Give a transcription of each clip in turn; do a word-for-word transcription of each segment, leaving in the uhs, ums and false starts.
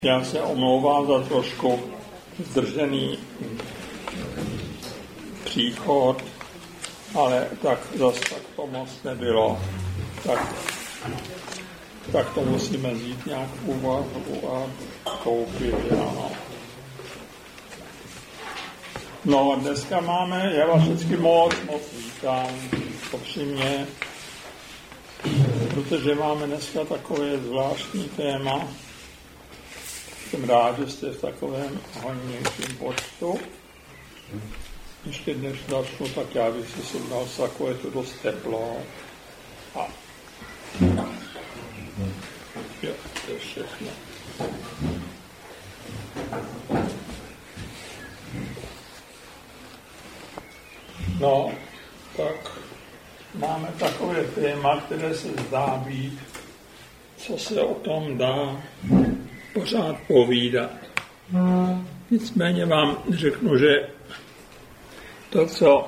Já se omlouvám za trošku zdržený příchod, ale tak zas tak to moc nebylo. Tak, tak to musíme vzít nějak v úvahu a koupit, ano. No, dneska máme, já vás vždycky moc, moc vítám, upřímně, protože máme dneska takové zvláštní téma. Jsem rád, že jste v takovém hojnějším počtu. Ještě než začnu, tak já bych si sundal sako, je to dost teplo. A jo, to je všechno. No, tak máme takové téma, které se zdá být, co se o tom dá pořád povídat. Nicméně vám řeknu, že to, co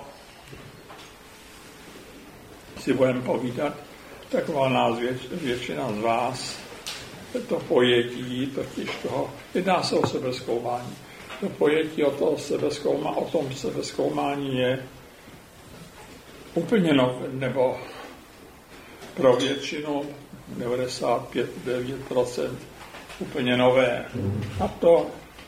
si budeme povídat, taková nás věč, většina z vás to pojetí, totiž toho, jedná se o sebezkoumání. To pojetí o, toho sebezkoumá, o tom sebezkoumání je úplně nové, nebo pro většinu devadesát pět až devadesát devět procent úplně nové. A to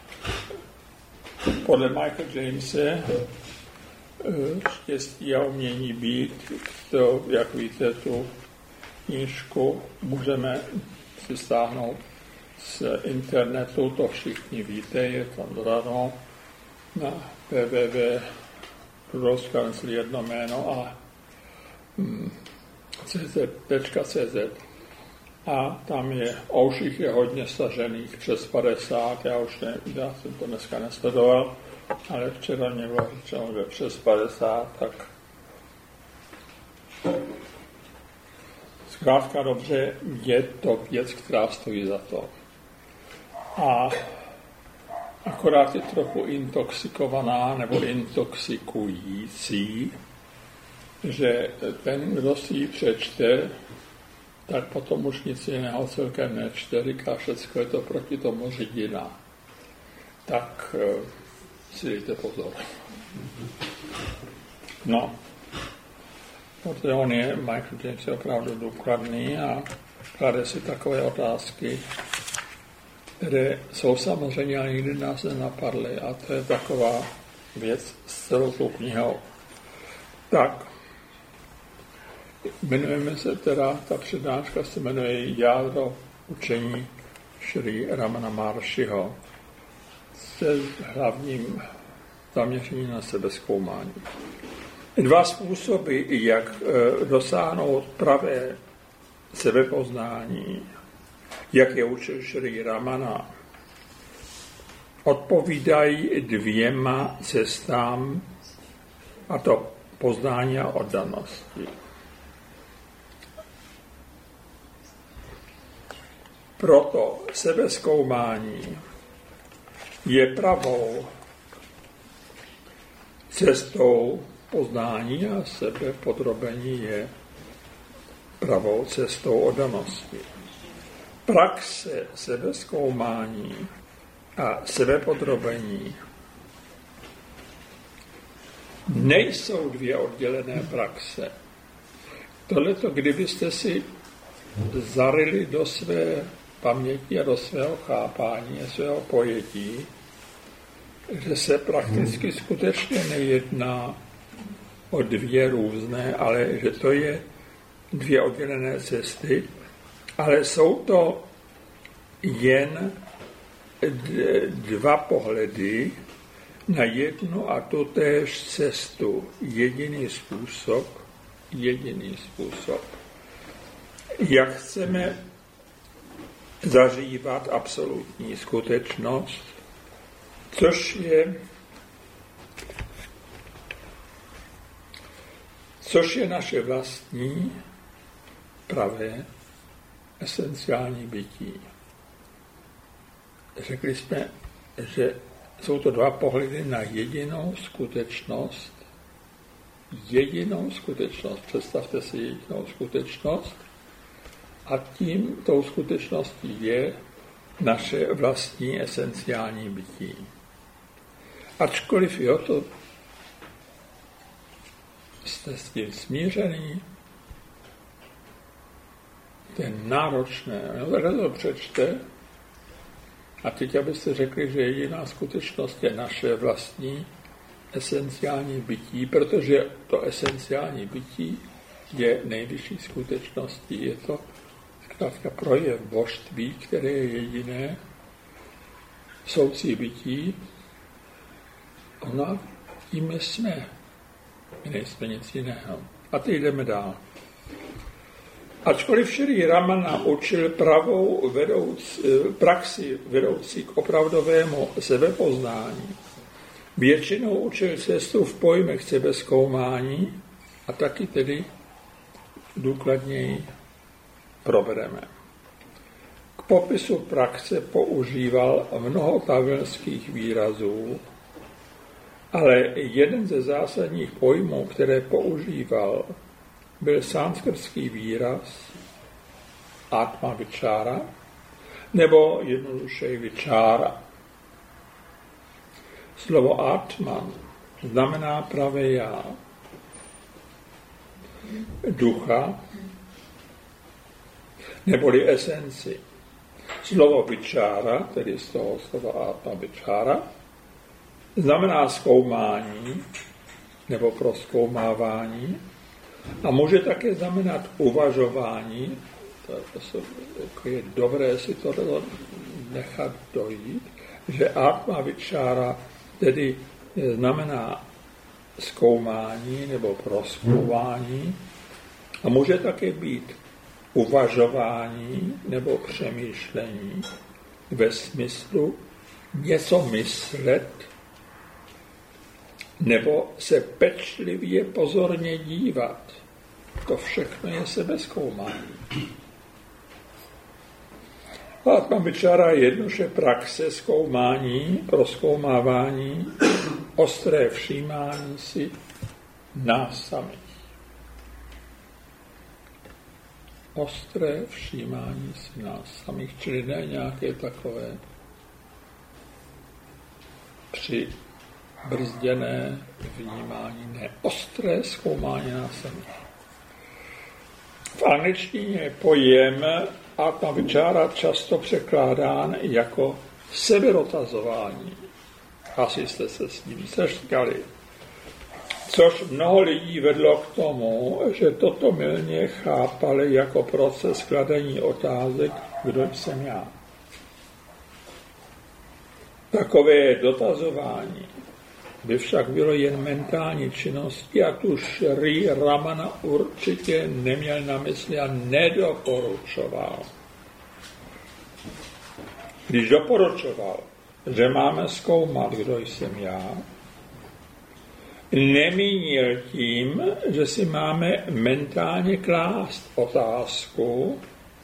podle Michaela Jamese Štěstí a umění být, to, jak víte, tu knížku můžeme si stáhnout z internetu, to všichni víte, je tam zdáno na w w w tečka jedno jméno a cz. A tam je, a už jich je hodně stažených, přes padesát, já už ne, já jsem to dneska nesledoval, ale včera mě bylo řečeno, že přes padesát, tak zkrátka dobře, je to věc, která stojí za to. A akorát je trochu intoxikovaná nebo intoxikující, že ten, kdo si ji přečte, tak potom už nic jiného celkem nečte, říká, všecko je to proti tomu řidina. Tak si dejte pozor. No, protože on je, Michael James je opravdu důkladný a klade si takové otázky, které jsou samozřejmě, ale nikdy nás nenapadly a to je taková věc s celou tou knihou. Tak, jmenujeme se teda, ta přednáška se jmenuje Jádro učení Šrí Ramana Maharshiho se hlavním zaměřením na sebezkoumání. Dva způsoby, jak dosáhnout pravé sebepoznání, jak je učil Šrí Ramana, odpovídají dvěma cestám, a to poznání a oddanosti. Proto sebezkoumání je pravou cestou poznání a sebepodrobení je pravou cestou oddanosti. Praxe sebezkoumání a sebepodrobení nejsou dvě oddělené praxe. Tohleto, kdybyste si zarili do své paměti a do svého chápání a svého pojetí, že se prakticky skutečně nejedná o dvě různé, ale že to je dvě oddělené cesty, ale jsou to jen dva pohledy na jednu a tutéž cestu. Jediný způsob, jediný způsob. Jak chceme zažívat absolutní skutečnost, což je, což je naše vlastní, pravé, esenciální bytí. Řekli jsme, že jsou to dva pohledy na jedinou skutečnost. Jedinou skutečnost. Představte si jedinou skutečnost. A tím tou skutečností je naše vlastní esenciální bytí. Ačkoliv jo, to jste s tím smířený, to je náročné. No, tak to přečte a teď, abyste řekli, že jediná skutečnost je naše vlastní esenciální bytí, protože to esenciální bytí je nejvyšší skutečností. Je to zkrátka projev božství, které je jediné soucí bytí. Ona tím jsme. My nejsme nic jiného. A teď jdeme dál. Ačkoliv Šrí Ramana učil pravou vedoucí, praxi vedoucí k opravdovému sebepoznání, většinou učil cestu v pojmech sebezkoumání a taky tedy důkladněji probereme. K popisu praxe používal mnoho tavilských výrazů, ale jeden ze zásadních pojmů, které používal, byl sanskrtský výraz atma vichara, nebo jednoduše vichara. Slovo atma znamená pravé já, ducha, neboli esenci. Slovo vichara, tedy z toho slova atma vichara, znamená zkoumání nebo prozkoumávání a může také znamenat uvažování. To, to, to je dobré si to nechat dojít, že atma vichara tedy znamená zkoumání nebo prozkoumání a může také být uvažování nebo přemýšlení ve smyslu něco myslet nebo se pečlivě pozorně dívat. To všechno je sebezkoumání. Atma vichara je jednoduše praxe zkoumání, prozkoumávání, ostré všímání si nás samých. Ostré všímání si nás samých, čili ne nějaké takové přibrzděné vnímání, ne ostré zkoumání nás samých. V angličtině je pojem atma vichara často překládán jako seberotazování. Asi jste se s ním setkali. Což mnoho lidí vedlo k tomu, že toto mylně chápali jako proces kladení otázek, kdo jsem já. Takové dotazování by však bylo jen mentální činností a tu Šrí Ramana určitě neměl na mysli a nedoporučoval. Když doporučoval, že máme zkoumat, kdo jsem já, nemínil tím, že si máme mentálně klást otázku,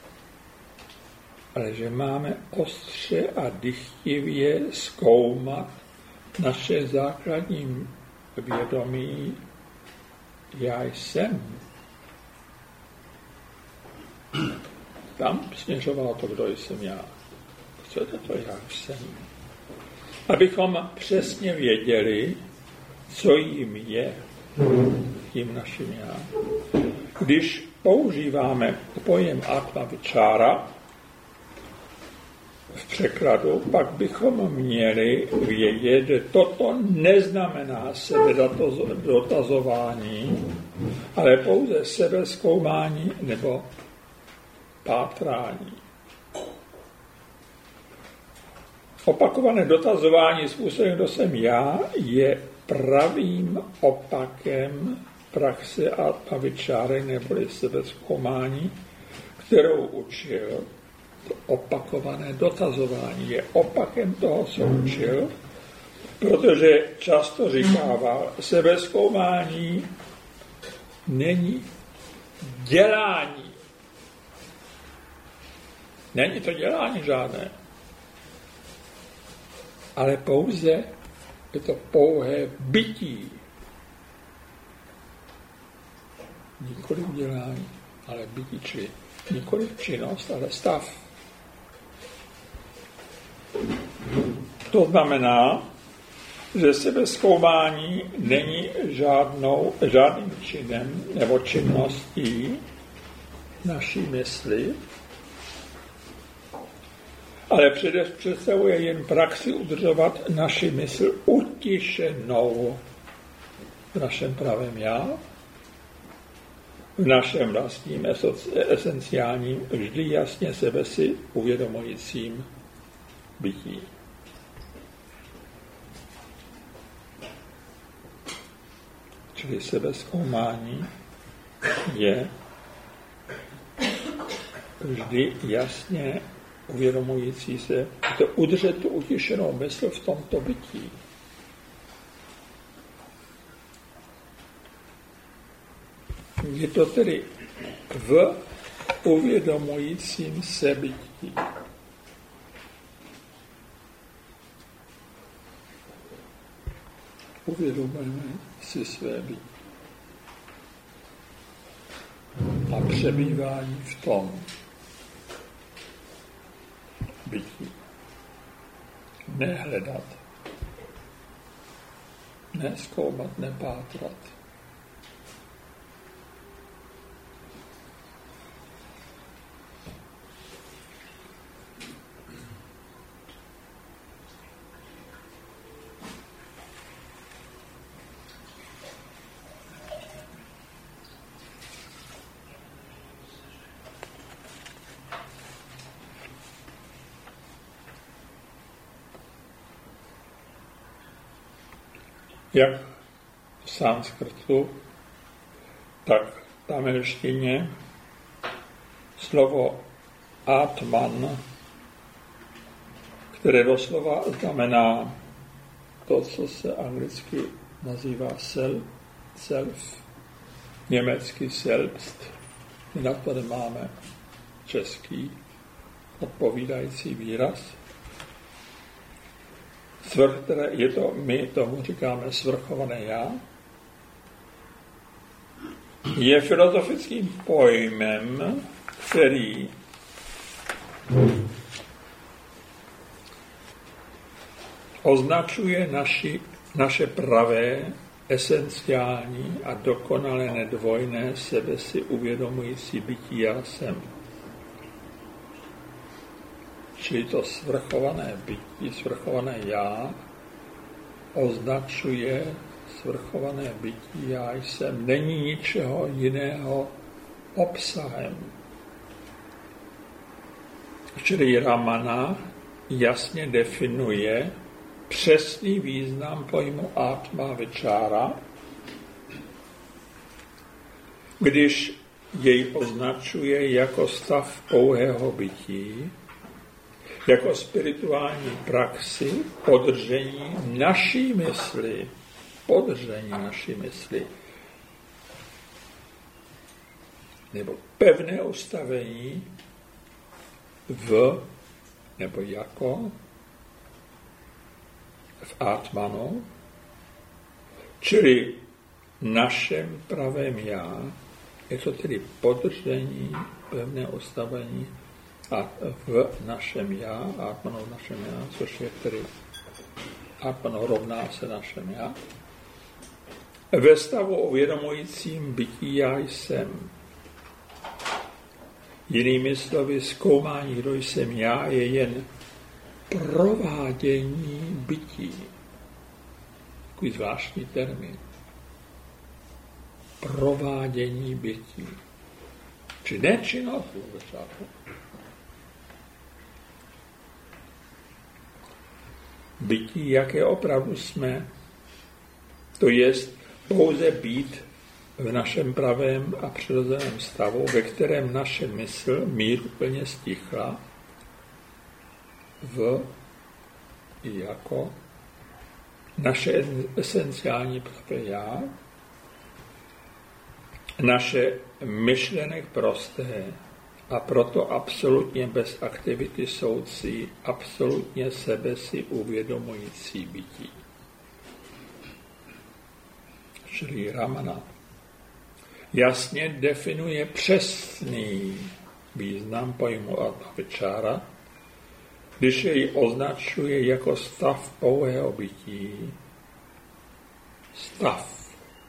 ale že máme ostře a dychtivě zkoumat naše základní vědomí, já jsem. Tam směřovalo to, kdo jsem já. Co je to, já jsem? Abychom přesně věděli, co jim je, tím naším já. Když používáme pojem atma vichara v překladu, pak bychom měli vědět, že toto neznamená sebedotazování, ale pouze sebezkoumání nebo pátrání. Opakované dotazování způsobem, kdo jsem já, je pravým opakem praxe atma vichary neboli sebezkoumání, kterou učil. To opakované dotazování je opakem toho, co učil, protože často říkával, sebezkoumání není dělání. Není to dělání žádné, ale pouze je to pouhé bytí. Nikoliv dělání, ale bytí, čili nikoliv činnost, ale stav. To znamená, že sebezkoumání není žádnou, žádným činem nebo činností naší mysli, ale představuje jen praxi udržovat naši mysl utišenou v našem pravém já, v našem vlastním esenciálním, vždy jasně sebe si uvědomujícím bytí. Čili sebezkoumání je vždy jasně uvědomující se, to udržet tu utišenou mysl v tomto bytí. Je to tedy v uvědomujícím se bytí. Uvědomujeme si své bytí. A přebývání v tom bytí. Nehledat, nezkoumat, nepátrat. Jak v sanskrtu, tak v tamilštině slovo Atman, které doslova znamená to, co se anglicky nazývá self, self německy selbst. My na to nemáme český odpovídající výraz. Svrch, je to, my tomu říkáme svrchované já, je filozofickým pojmem, který označuje naši, naše pravé, esenciální a dokonale nedvojné sebe si uvědomující bytí já jsem. Čili to svrchované bytí, svrchované já, označuje svrchované bytí já jsem. Není ničeho jiného obsahem. Čili Ramana jasně definuje přesný význam pojmu Atma Vichara, když jej označuje jako stav pouhého bytí, jako spirituální praxi podržení naší mysli, podržení naší mysli, nebo pevné ustavení v, nebo jako v Atmanu, čili našem pravém já, je to tedy podržení, pevné ustavení a v našem já, Atmanu v našem já, což je tedy Atmanu rovná se našem já, ve stavu uvědomujícím bytí já jsem. Jinými slovy, zkoumání, kdo jsem já, je jen provádění bytí. Takový zvláštní termín. Provádění bytí. Či nečinnost vůbec. Bytí, jaké opravdu jsme, to jest pouze být v našem pravém a přirozeném stavu, ve kterém naše mysl míru plně stichla v jako naše esenciální pravé já, naše myšlenek prosté a proto absolutně bez aktivity soucí, absolutně sebe si uvědomující bytí. Šri Ramana jasně definuje přesný význam pojmu Atma Vichara, když jej označuje jako stav pouhého bytí. Stav.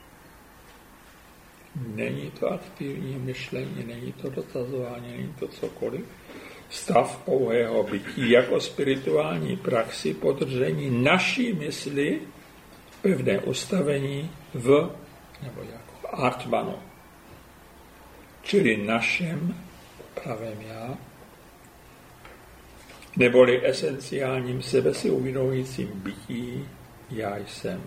Není to aktivní myšlení, není to dotazování, není to cokoliv. Stav pouhého bytí jako spirituální praxi podržení naší mysli, pevné ustavení v, nebo jako atmanu, čili našem pravém já, neboli esenciálním sebe si uvědomujícím bytí já jsem.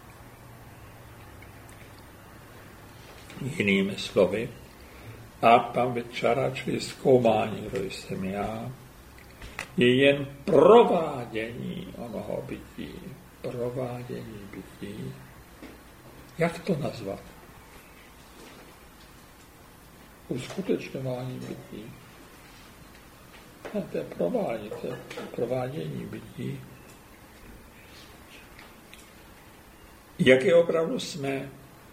Jinými slovy, atmavičara, čili zkoumání, kdo jsem já, je jen provádění onoho bytí. Provádění bytí. Jak to nazvat? Uskutečňování bytí. Ne, to je provádění, to je provádění bytí. Jaké opravdu jsme?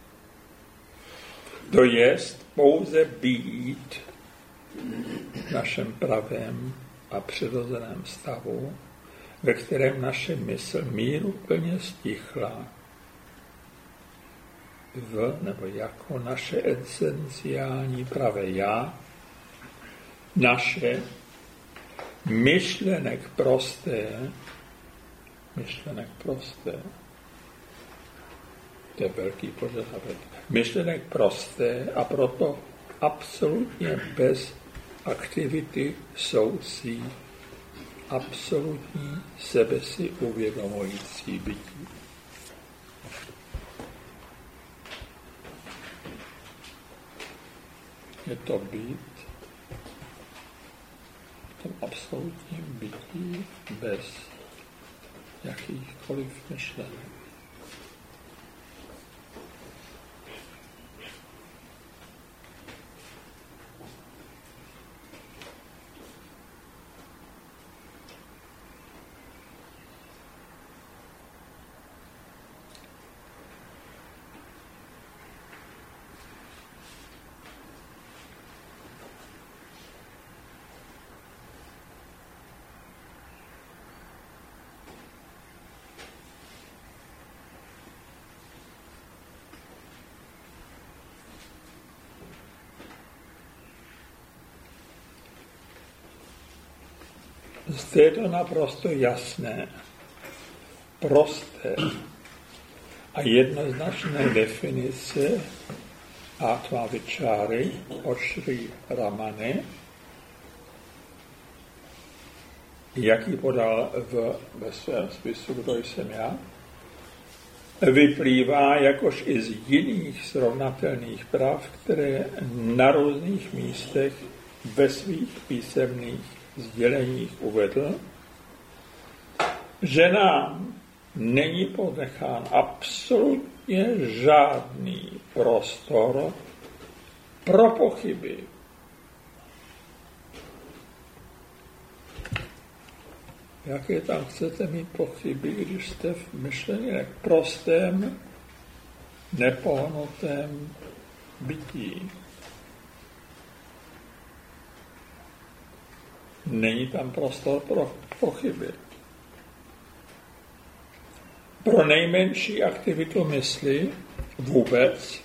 To jest pouze být v našem pravém a přirozeném stavu, ve kterém naše mysl míru plně stichla v, nebo jako naše esenciální pravé já, naše myšlenek prosté, myšlenek prosté, to je velký požadavek, myšlenek prosté a proto absolutně bez aktivity soucí, absolutní sebe si uvědomující bytí. Je to být v tom absolutním bytí bez jakýchkoliv myšlenek. Zde je to naprosto jasné, prosté a jednoznačné definice atmavičáry od Šrí Ramany, jaký podal v, ve svém spisu Kdo jsem já, vyplývá jakož i z jiných srovnatelných práv, které na různých místech ve svých písemných sděleních uvedl, že nám není ponechán absolutně žádný prostor pro pochyby. Jaké tam chcete mít pochyby, když jste v myšlení prostém, nepohnutém bytí? Není tam prostor pro pochyby. Pro nejmenší aktivitu mysli vůbec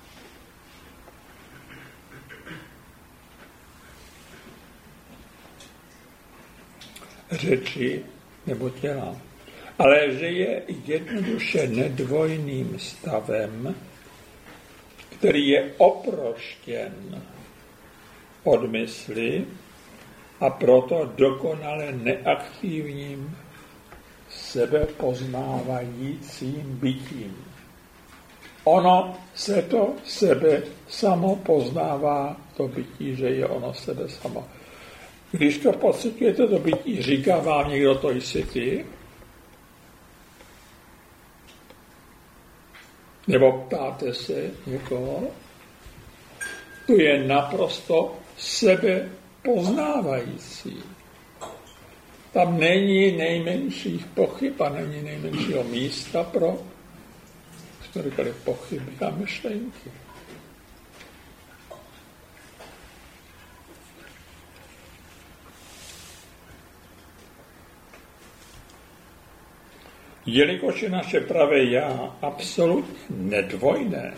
řeči nebo těla. Ale že je jednoduše nedvojným stavem, který je oproštěn od mysli, a proto dokonale neaktivním sebepoznávajícím bytím. Ono se to sebe samo poznává, to bytí, že je ono sebe samo. Když to pocitujete, to bytí, říká vám někdo, to jsi ty? Nebo ptáte se někoho? To je naprosto sebe poznávající. Tam není nejmenších pochyb a není nejmenšího místa pro, jsme říkali, pochyby a myšlenky. Jelikož je naše pravé já absolutně nedvojné,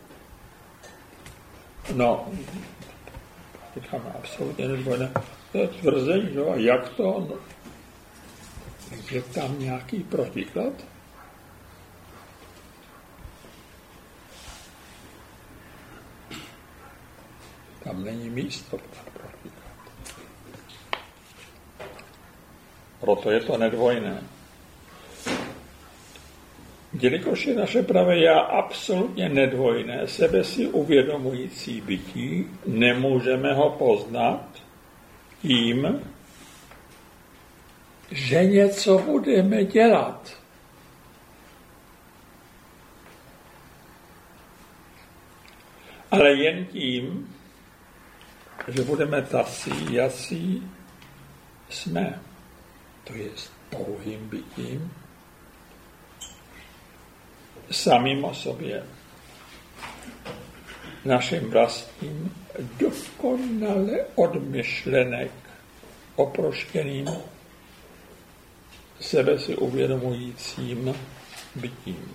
no, říkáme absolutně nedvojné, to je tvrzení, že? A jak to? No, je tam nějaký protiklad? Tam není místo pro protiklad. Proto je to nedvojné. Jelikož je naše pravé já absolutně nedvojné, sebe si uvědomující bytí, nemůžeme ho poznat tím, že něco budeme dělat. Ale jen tím, že budeme tací, jací jsme. To je pouhým bytím, samým o sobě, naším vlastním, dokonale odmyšlenek, oproštěným, sebe si uvědomujícím bytím.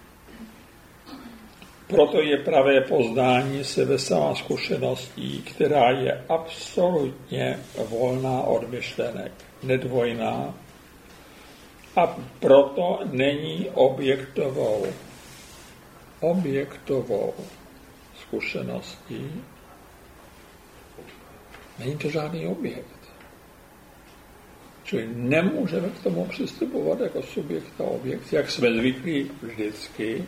Proto je pravé poznání sebe sama zkušeností, která je absolutně volná od myšlenek, nedvojná, a proto není objektovou, objektovou zkušeností. Není to žádný objekt. Čili nemůžeme k tomu přistupovat jako subjekt a objekt, jak jsme zvyklí vždycky.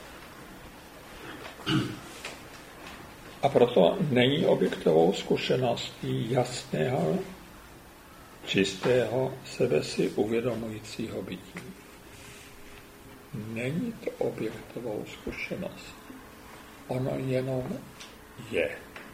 A proto není objektovou zkušeností jasného, čistého, sebe si uvědomujícího bytí. Není to objektovou zkušeností. Ono jenom je.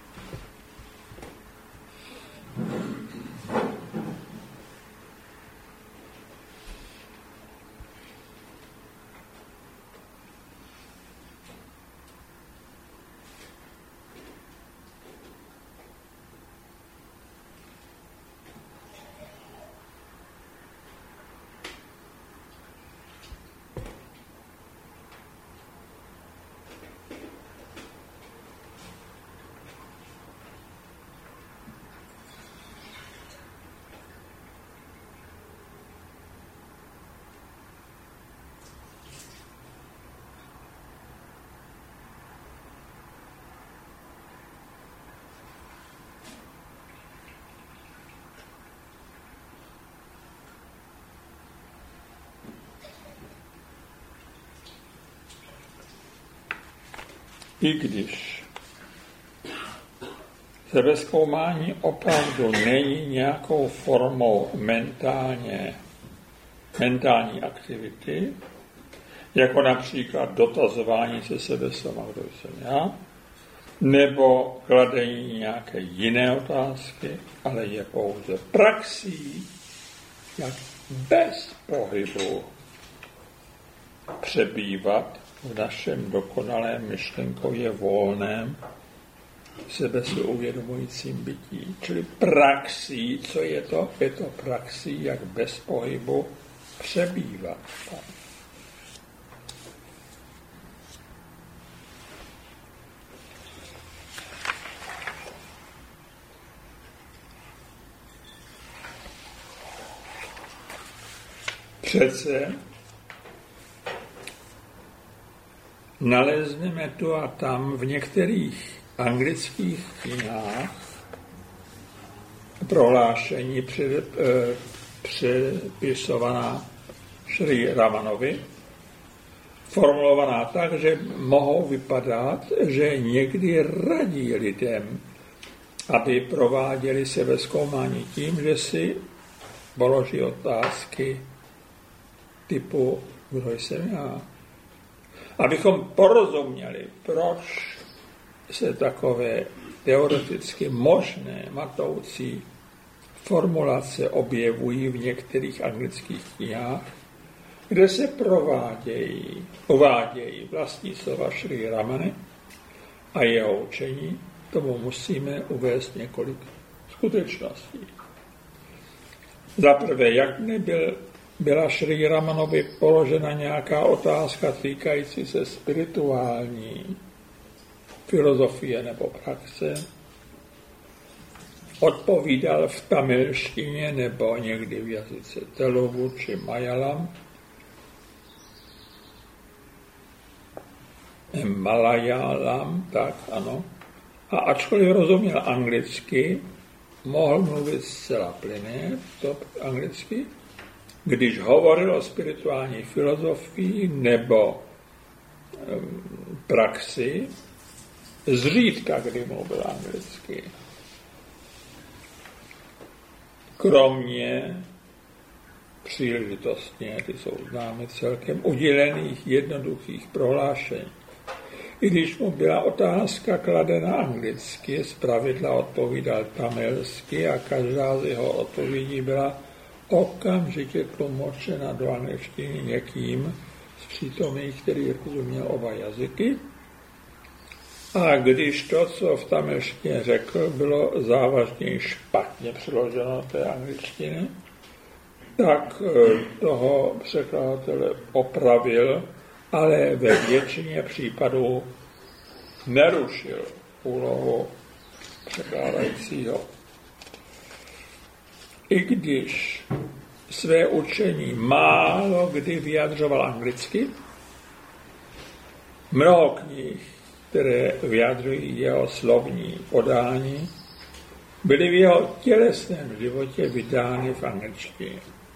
I když sebezkoumání opravdu není nějakou formou mentálně, mentální aktivity, jako například dotazování se sebe sama, kdo jsem já, nebo kladení nějaké jiné otázky, ale je pouze praxí, jak bez pohybu přebývat v našem dokonalém myšlenkově volném sebe si uvědomujícím bytí. Čili praxí, co je to? Je to praxí, jak bez pohybu přebývat tam. Přece nalezneme tu a tam v některých anglických knihách prohlášení přepisovaná Šrí Ramanovi, formulovaná tak, že mohou vypadat, že někdy radí lidem, aby prováděli sebezkoumání tím, že si položí otázky typu, kdo jsem já. Abychom porozuměli, proč se takové teoreticky možné, matoucí formulace objevují v některých anglických knihách, kde se provádějí, uvádějí vlastní slova Šrí Ramany a jeho učení, tomu musíme uvést několik skutečností. Za prvé, jak nebyl byla Šrí Ramanovi položena nějaká otázka týkající se spirituální filozofie nebo praxe, odpovídal v tamilštině nebo někdy v jazyce Telugu či Malayalam, Malayalam, tak ano. A ačkoliv rozuměl anglicky, mohl mluvit zcela plyně, to anglicky, když hovoril o spirituální filozofii nebo um, praxi, zřídka, kdy mluvil anglicky. Kromě příležitostně, ty jsou známy celkem, udělených jednoduchých prohlášení. I když mu byla otázka kladena anglicky, zpravidla odpovídal tamilsky a každá z jeho odpovědí byla okamžitě tlumočena do angličtiny někým z přítomných, který rozuměl oba jazyky. A když to, co v tamilštině řekl, bylo závažně špatně přeloženo do té angličtiny, tak toho překladatele opravil, ale ve většině případů nerušil úlohu překládajícího. I když své učení málo kdy vyjadřoval anglicky, mnoho knih, které vyjadřují jeho slovní podání, byly v jeho tělesném životě vydány v angličtině.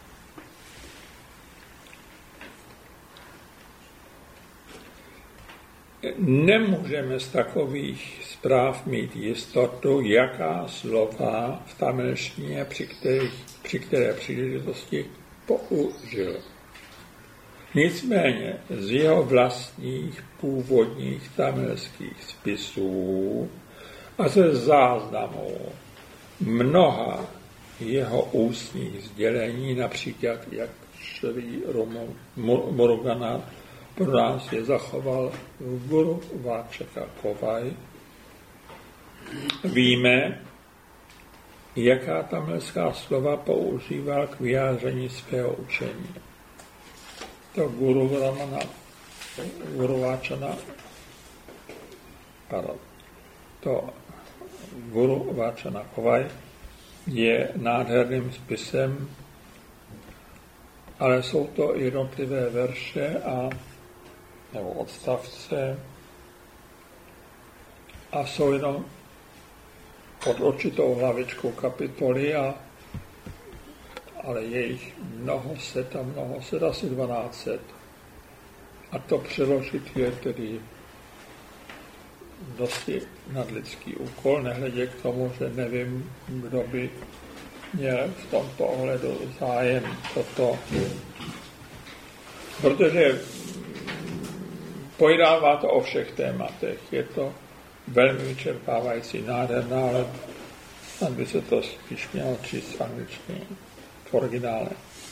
Nemůžeme z takových zpráv mít jistotu, jaká slova v tamilštině při, kterých, při které příležitosti použil. Nicméně z jeho vlastních původních tamilských spisů a ze záznamů mnoha jeho ústních sdělení, například jak Šrí Muruganáth pro nás je zachoval v Guru Váčaka Kovai, víme, jaká tamilská slova používal k vyjádření svého učení. To Guru Ramana, Guru Váčana, pardon, to Guru Váčana Kovai je nádherným spisem, ale jsou to jednotlivé verše a nebo odstavce a jsou jenom pod určitou hlavičkou kapitoly, a, ale je jich mnoho set a mnoho set, asi dvanáct set. A to přeložit je tedy dosti nadlidský úkol, nehledě k tomu, že nevím, kdo by měl v tomto ohledu zájem toto, protože pojednává to o všech tématech. Je to velmi vyčerpávající, nádherná, ale tam by se to spíš mělo číst v angličtině, v originále.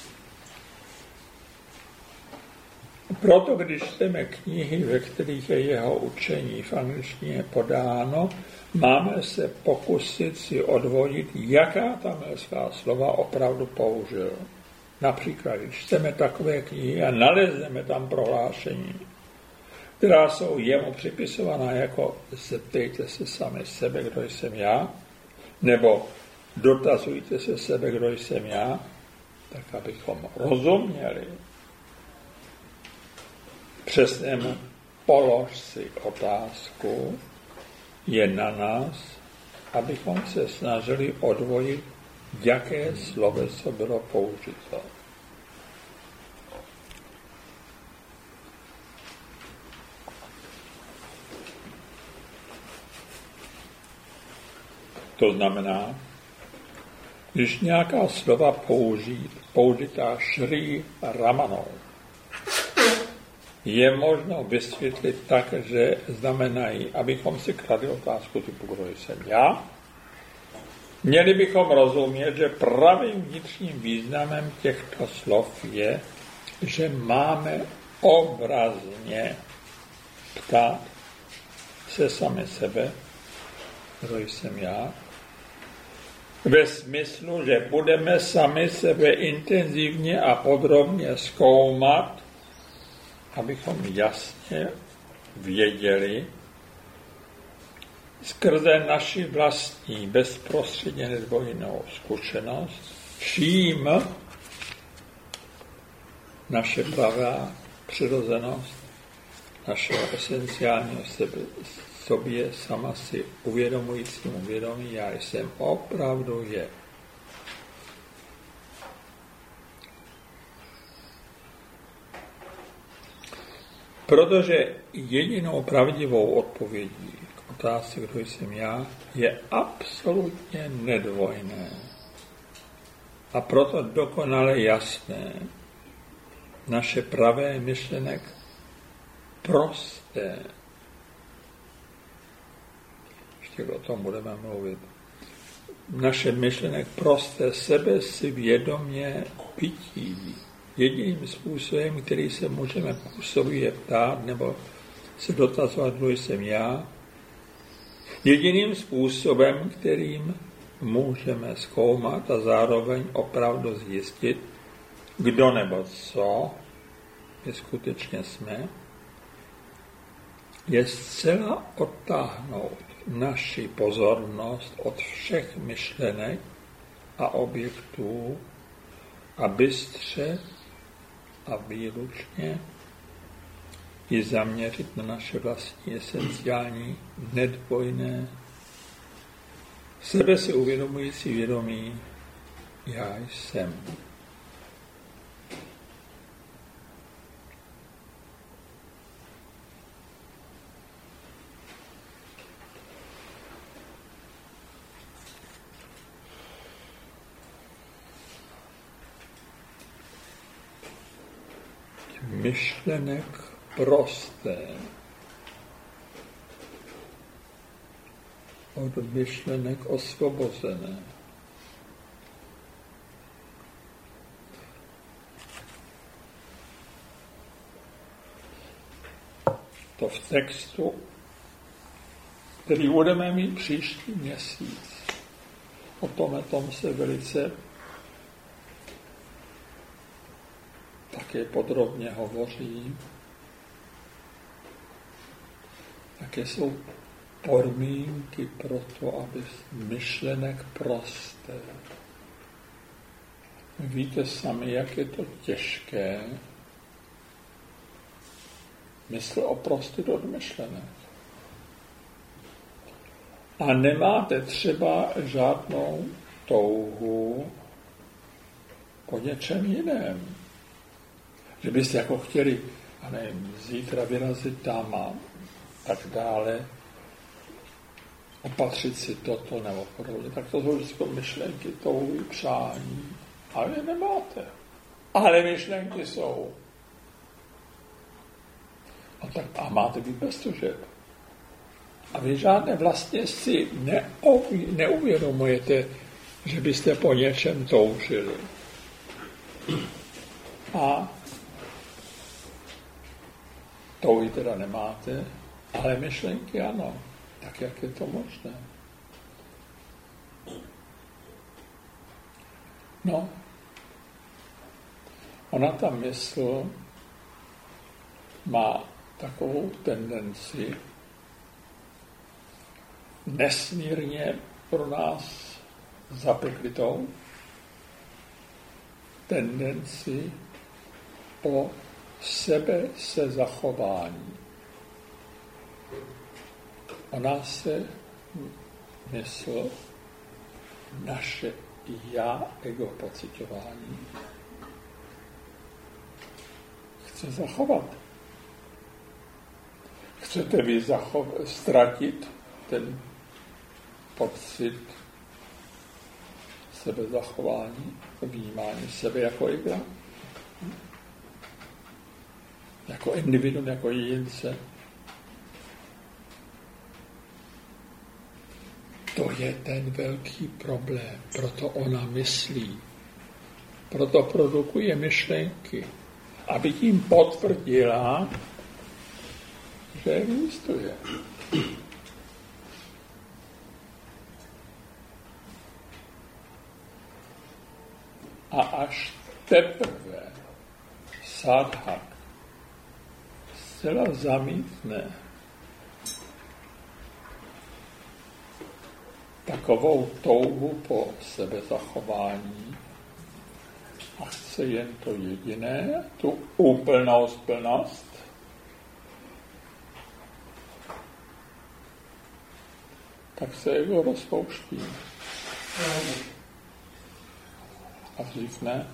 Proto, když čteme knihy, ve kterých je jeho učení v angličtině podáno, máme se pokusit si odvodit, jaká tamilská slova opravdu použil. Například, když čteme takové knihy a nalezneme tam prohlášení, která jsou jemu připisovaná jako zeptejte se sami sebe, kdo jsem já, nebo dotazujte se sebe, kdo jsem já, tak abychom rozuměli přesnému polož si otázku, je na nás, abychom se snažili odvojit, jaké sloveso bylo použito. To znamená, když nějaká slova použít, použitá Šrí Ramanou, je možno vysvětlit tak, že znamenají, abychom si kladli otázku typu, kdo jsem já. Měli bychom rozumět, že pravým vnitřním významem těchto slov je, že máme obrazně ptát se sami sebe, kdo jsem já, ve smyslu, že budeme sami sebe intenzivně a podrobně zkoumat, abychom jasně věděli skrze naši vlastní bezprostředně nedvojnou zkušenost, čím naše pravá přirozenost, našeho esenciálního sebe, sobě sama si uvědomujícímu vědomí, já jsem opravdu je. Protože jedinou pravdivou odpovědí k otázce, kdo jsem já, je absolutně nedvojné. A proto dokonale jasné. Naše pravé myšlenek prosté. Ještě o tom budeme mluvit. Naše myšlenek prosté sebe si vědomě bytí. Jediným způsobem, který se můžeme působit, ptát nebo se dotazovat, kdo jsem já. Jediným způsobem, kterým můžeme zkoumat a zároveň opravdu zjistit, kdo nebo co je skutečně jsme, je zcela odtáhnout naši pozornost od všech myšlenek a objektů a bystře a výlučně ji zaměřit na naše vlastní esenciální, nedvojné, sebe si uvědomující vědomí, já jsem. Myšlenek prosté od myšlenek osvobozené. To v textu, který budeme mít příští měsíc. O tom, tom se velice také podrobně hovoří, jaké jsou podmínky pro to, aby myšlenek prosté. Víte sami, jak je to těžké mysl oprostit od myšlenek. A nemáte třeba žádnou touhu po něčem jiném. Že byste jako chtěli, a nevím, zítra vyrazit tam a tak dále, opatřit si toto nebo podobně. Tak to jsou vždycky myšlenky, touhy, přání. A vy nemáte. Ale myšlenky jsou. A, tak, a máte být bez tužeb. A vy žádné vlastně si neuví, neuvědomujete, že byste po něčem toužili. A touhy teda nemáte, ale myšlenky ano. Tak jak je to možné? No, ona ta mysl má takovou tendenci nesmírně pro nás zapeklitou tendenci po sebe se zachování. Ona se mysl, naše já, ego pocitování chce zachovat. Chcete vy zachov- ztratit ten pocit sebezachování, vnímání sebe jako ega? Jako individuum, jako jedince. To je ten velký problém. Proto ona myslí. Proto produkuje myšlenky. Aby tím potvrdila, že existuje. A až teprve sadhak zcela zamítne takovou touhu po sebezachování a chce jen to jediné, tu úplnost, plnost, tak se ego rozpouští. A dřív ne.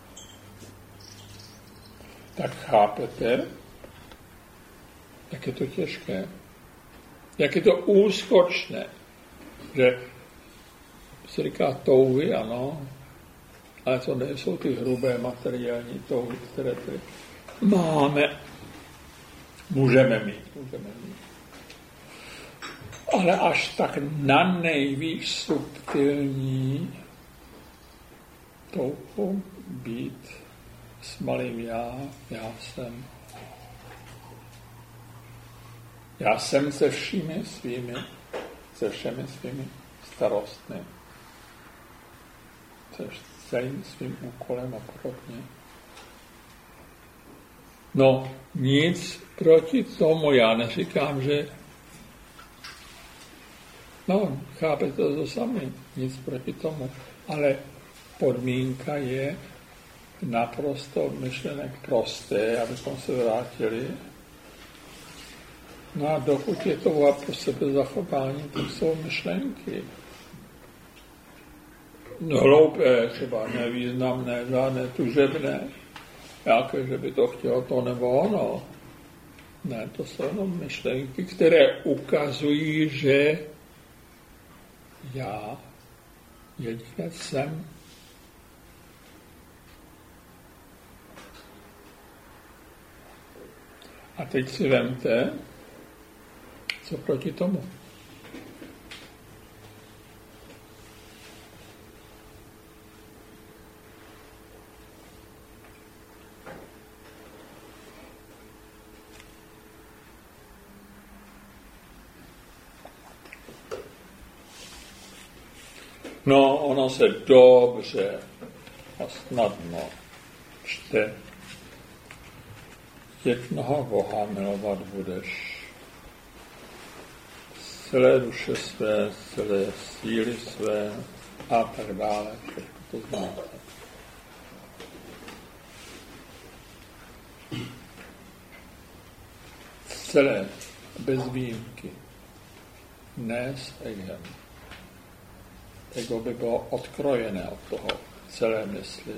Tak chápete, jak je to těžké, jak je to úskočné, že se říká touhy, ano, ale to nejsou ty hrubé materiální touhy, které tady máme, můžeme mít, můžeme mít. Ale až tak na nejvíc subtilní touhu být s malým já, já jsem. Já jsem se všemi svými, se všemi svými starostmi, se celým svým úkolem a podobně. No, nic proti tomu, já neříkám, že no, chápete to sami, nic proti tomu, ale podmínka je naprosto myšlenek prosté, abychom se vrátili. No a dokud je to po sebe zachování, tak jsou myšlenky. Hloupé, třeba nevýznamné, žádné tužebné, jaké, že by to chtělo to nebo ono. Ne, to jsou jenom myšlenky, které ukazují, že já jedinec jsem. A teď si vemte, co proti tomu. No, ono se dobře a snadno čte. Jednoho Boha milovat budeš. Z celé duše své, z celé síly své a tak dále. Všechno to znáte. Celé, bez výjimky. Ne s egem. Ego by bylo odkrojené od toho celé mysli.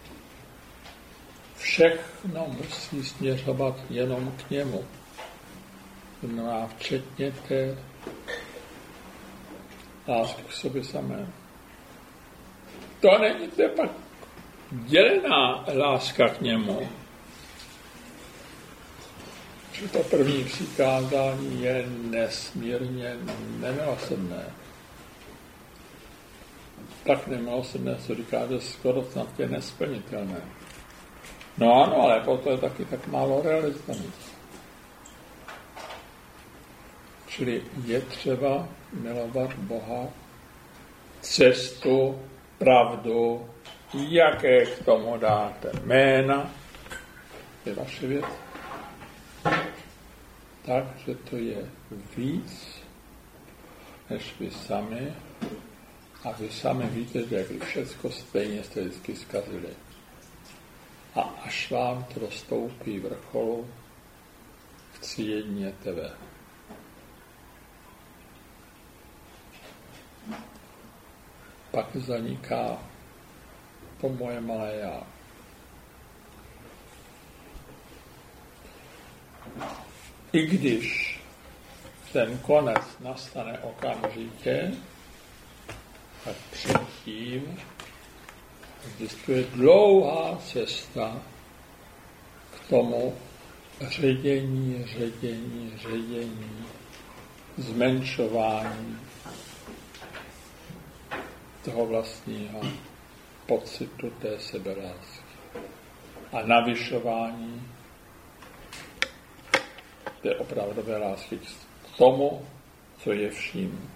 Všechno musí směřovat jenom k němu. Znamená včetně té lásky k sobě samé. To není to pak dělená láska k němu. Že to první přikázání je nesmírně nemilosrdné. Tak nemilosrdné se říká, že skoro snad je nesplnitelné. No ano, ale potom je taky tak málo realizovaný. Čili je třeba milovat Boha, cestu, pravdu, jaké k tomu dáte jména, je vaše věc. Takže to je víc, než vy sami. A vy sami víte, že jak všecko stejně jste vždycky zkazili. A až vám to dostoupí vrcholu, chci jedině tebe. Pak zaniká to moje malé já. I když ten konec nastane okamžitě, tak předtím existuje dlouhá cesta k tomu ředění, ředění, ředění, zmenšování toho vlastního pocitu té sebelásky a navyšování té opravdové lásky k tomu, co je vším.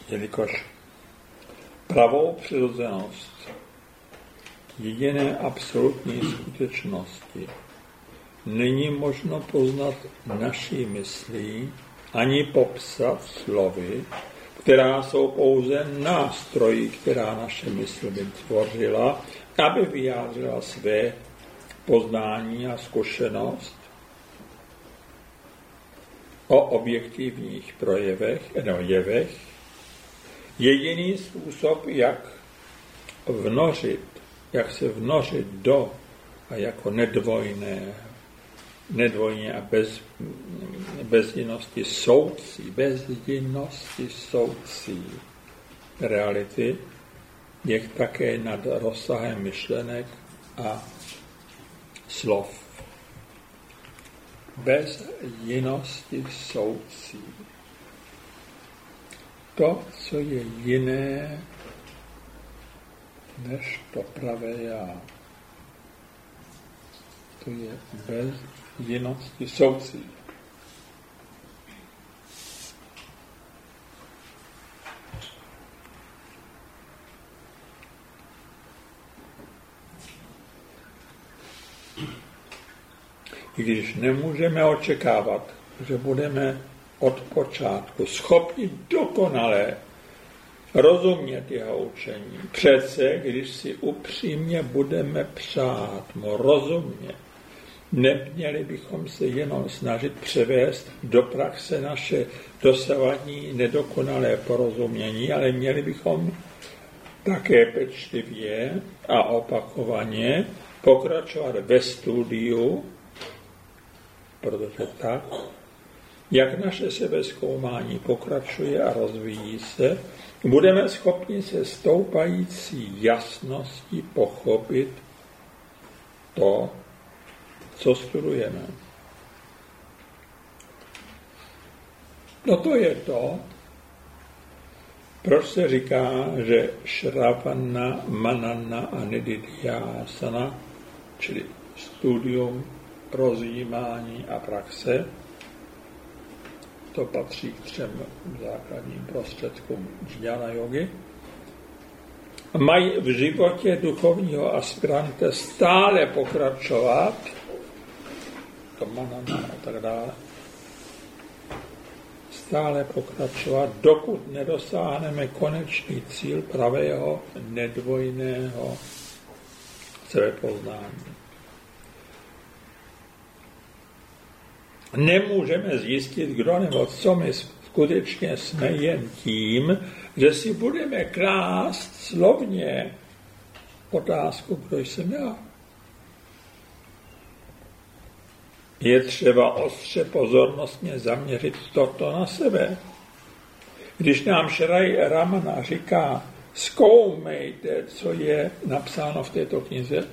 jelikož pravou přirozenost jediné absolutní skutečnosti není možno poznat naší myslí ani popsat slovy, která jsou pouze nástroji, která naše mysl vytvořila, aby vyjádřila své poznání a zkušenost o objektivních projevech, no jevech. Jediný způsob, jak vnořit, jak se vnořit do a jako nedvojné, nedvojně a bez, bezjinnosti soucí, bezjinnosti soucí reality, je také nad rozsahem myšlenek a slov. Bez jinosti soucí. To, co je jiné než to pravé já. To je bez jinosti soucí. I když nemůžeme očekávat, že budeme od počátku schopni dokonale rozumět jeho učení. Přece, když si upřímně budeme přát mu rozumět, neměli bychom se jenom snažit převést do praxe naše dosavadní nedokonalé porozumění, ale měli bychom také pečlivě a opakovaně pokračovat ve studiu, protože tak, jak naše sebezkoumání pokračuje a rozvíjí se, budeme schopni se stoupající jasností pochopit to, co studujeme. No to je to, proč se říká, že Shravana, Manana a Nididhyasana, čili studium, rozjímání a praxe, to patří k třem základním prostředkům džňána jogy, mají v životě duchovního aspiranta stále pokračovat, to manana a tak dále, stále pokračovat, dokud nedosáhneme konečný cíl pravého, nedvojného sebepoznání. Nemůžeme zjistit, kdo nebo co my skutečně jsme jen tím, že si budeme klást slovně otázku, kdo jsem já. Je třeba ostře pozornostně zaměřit toto na sebe. Když nám Šraj Ramana říká, zkoumejte, co je napsáno v této knize,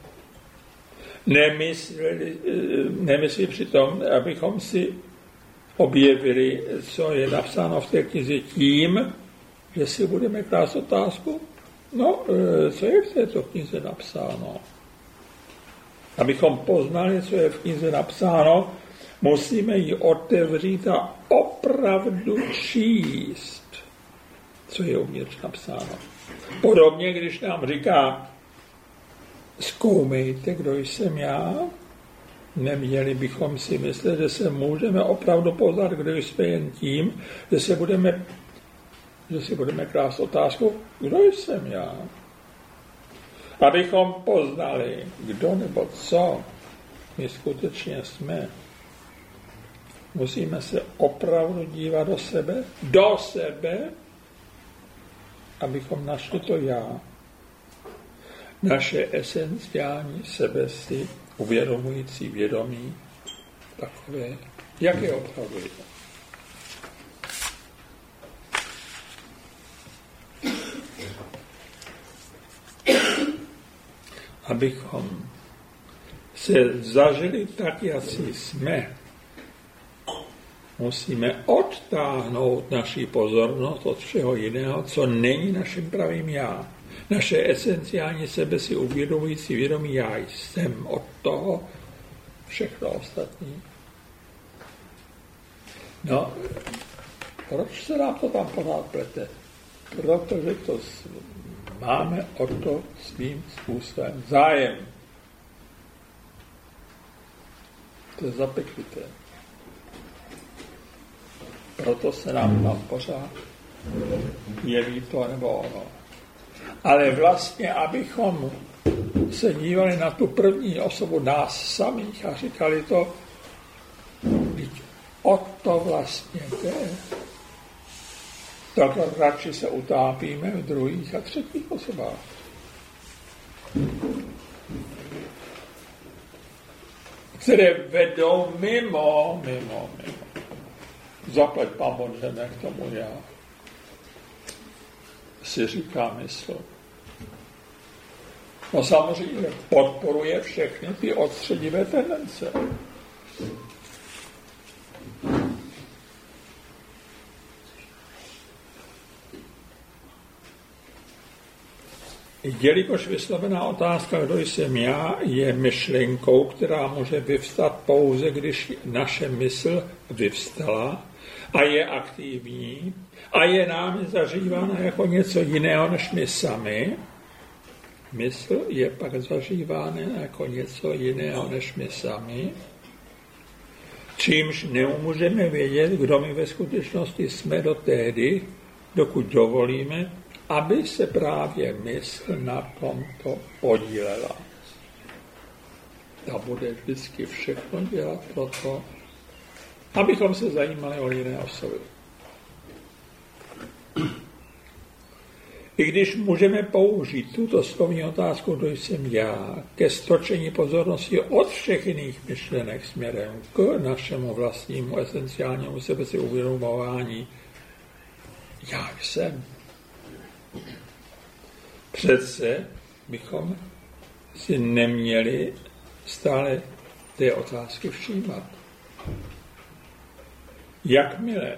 nemyslí, nemyslí přitom, abychom si objevili, co je napsáno v té knize tím, že si budeme klást otázku, no, co je v této knize napsáno. Abychom poznali, co je v knize napsáno, musíme ji otevřít a opravdu číst, co je uvnitř napsáno. Podobně, když nám říká, zkoumejte, kdo jsem já, neměli bychom si myslet, že se můžeme opravdu poznat, kdo jsme jen tím, že, se budeme, že si budeme klást otázku, kdo jsem já. Abychom poznali, kdo nebo co my skutečně jsme, musíme se opravdu dívat do sebe, do sebe, abychom našli to já. Naše esenciální sebe si uvědomující vědomí takové, jak je opravdu je. Abychom se zažili tak, jak jsme, musíme odtáhnout naši pozornost od všeho jiného, co není naším pravým já. Naše esenciální sebe si uvědomující vědomí já jsem, od toho všechno ostatní. No, Proč se nám to tam pořád plete? Protože to máme o to svým způsobem zájem. To je zapeklité. Proto se nám tam pořád jeví to nebo ono. Ale vlastně, abychom se dívali na tu první osobu nás samých a říkali to, o to vlastně jde. Tak radši se utápíme v druhých a třetích osobách. Které vedou mimo, mimo, mimo. Zaplať pán že k tomu já si říká mysl. No samozřejmě podporuje všechny ty odstředivé tendence. Jelikož vyslovená otázka, kdo jsem já, je myšlenkou, která může vyvstat pouze, když naše mysl vyvstala a je aktivní a je námi zažívána jako něco jiného než my sami, mysl je pak zažívána jako něco jiného než my sami, čímž nemůžeme vědět, kdo my ve skutečnosti jsme do tehdy, dokud dovolíme, aby se právě mysl na tomto podílela. Ta bude vždycky všechno dělat pro to, abychom se zajímali o jiné osoby. I když můžeme použít tuto slovní otázku, kdo jsem já, ke stočení pozornosti od všech jiných myšlenek směrem k našemu vlastnímu esenciálnímu sebe si uvědomování, já jsem. Přece bychom si neměli stále té otázky všímat. Jakmile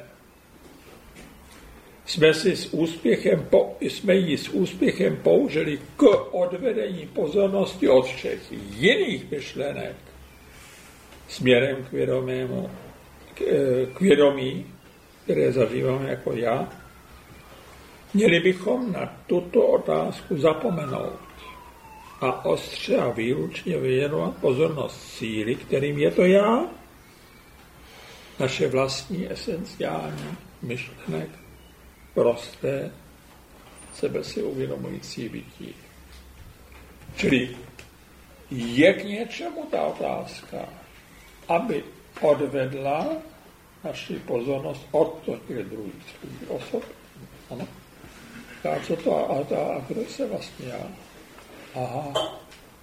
jsme, si s úspěchem, jsme ji s úspěchem použili k odvedení pozornosti od všech jiných myšlenek směrem k vědomému, k, k vědomí, které zažíváme jako já, měli bychom na tuto otázku zapomenout a ostře a výlučně věnovat pozornost síly, kterým je to já, naše vlastní esenciální myšlenek, prosté, sebe si uvědomující bytí. Čili je k něčemu ta otázka, aby odvedla naši pozornost od těch druhých osob. Ano? A co to, a, a, a kdo se vlastně já? Aha.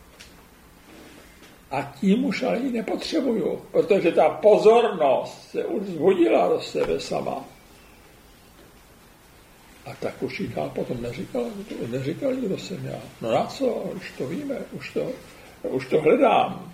A tím už ale ji nepotřebuju, protože ta pozornost se už zbudila do sebe sama. A tak už jí dál potom neříkal, neříkal, kdo jsem já. No na co, už to víme, už to, už to hledám.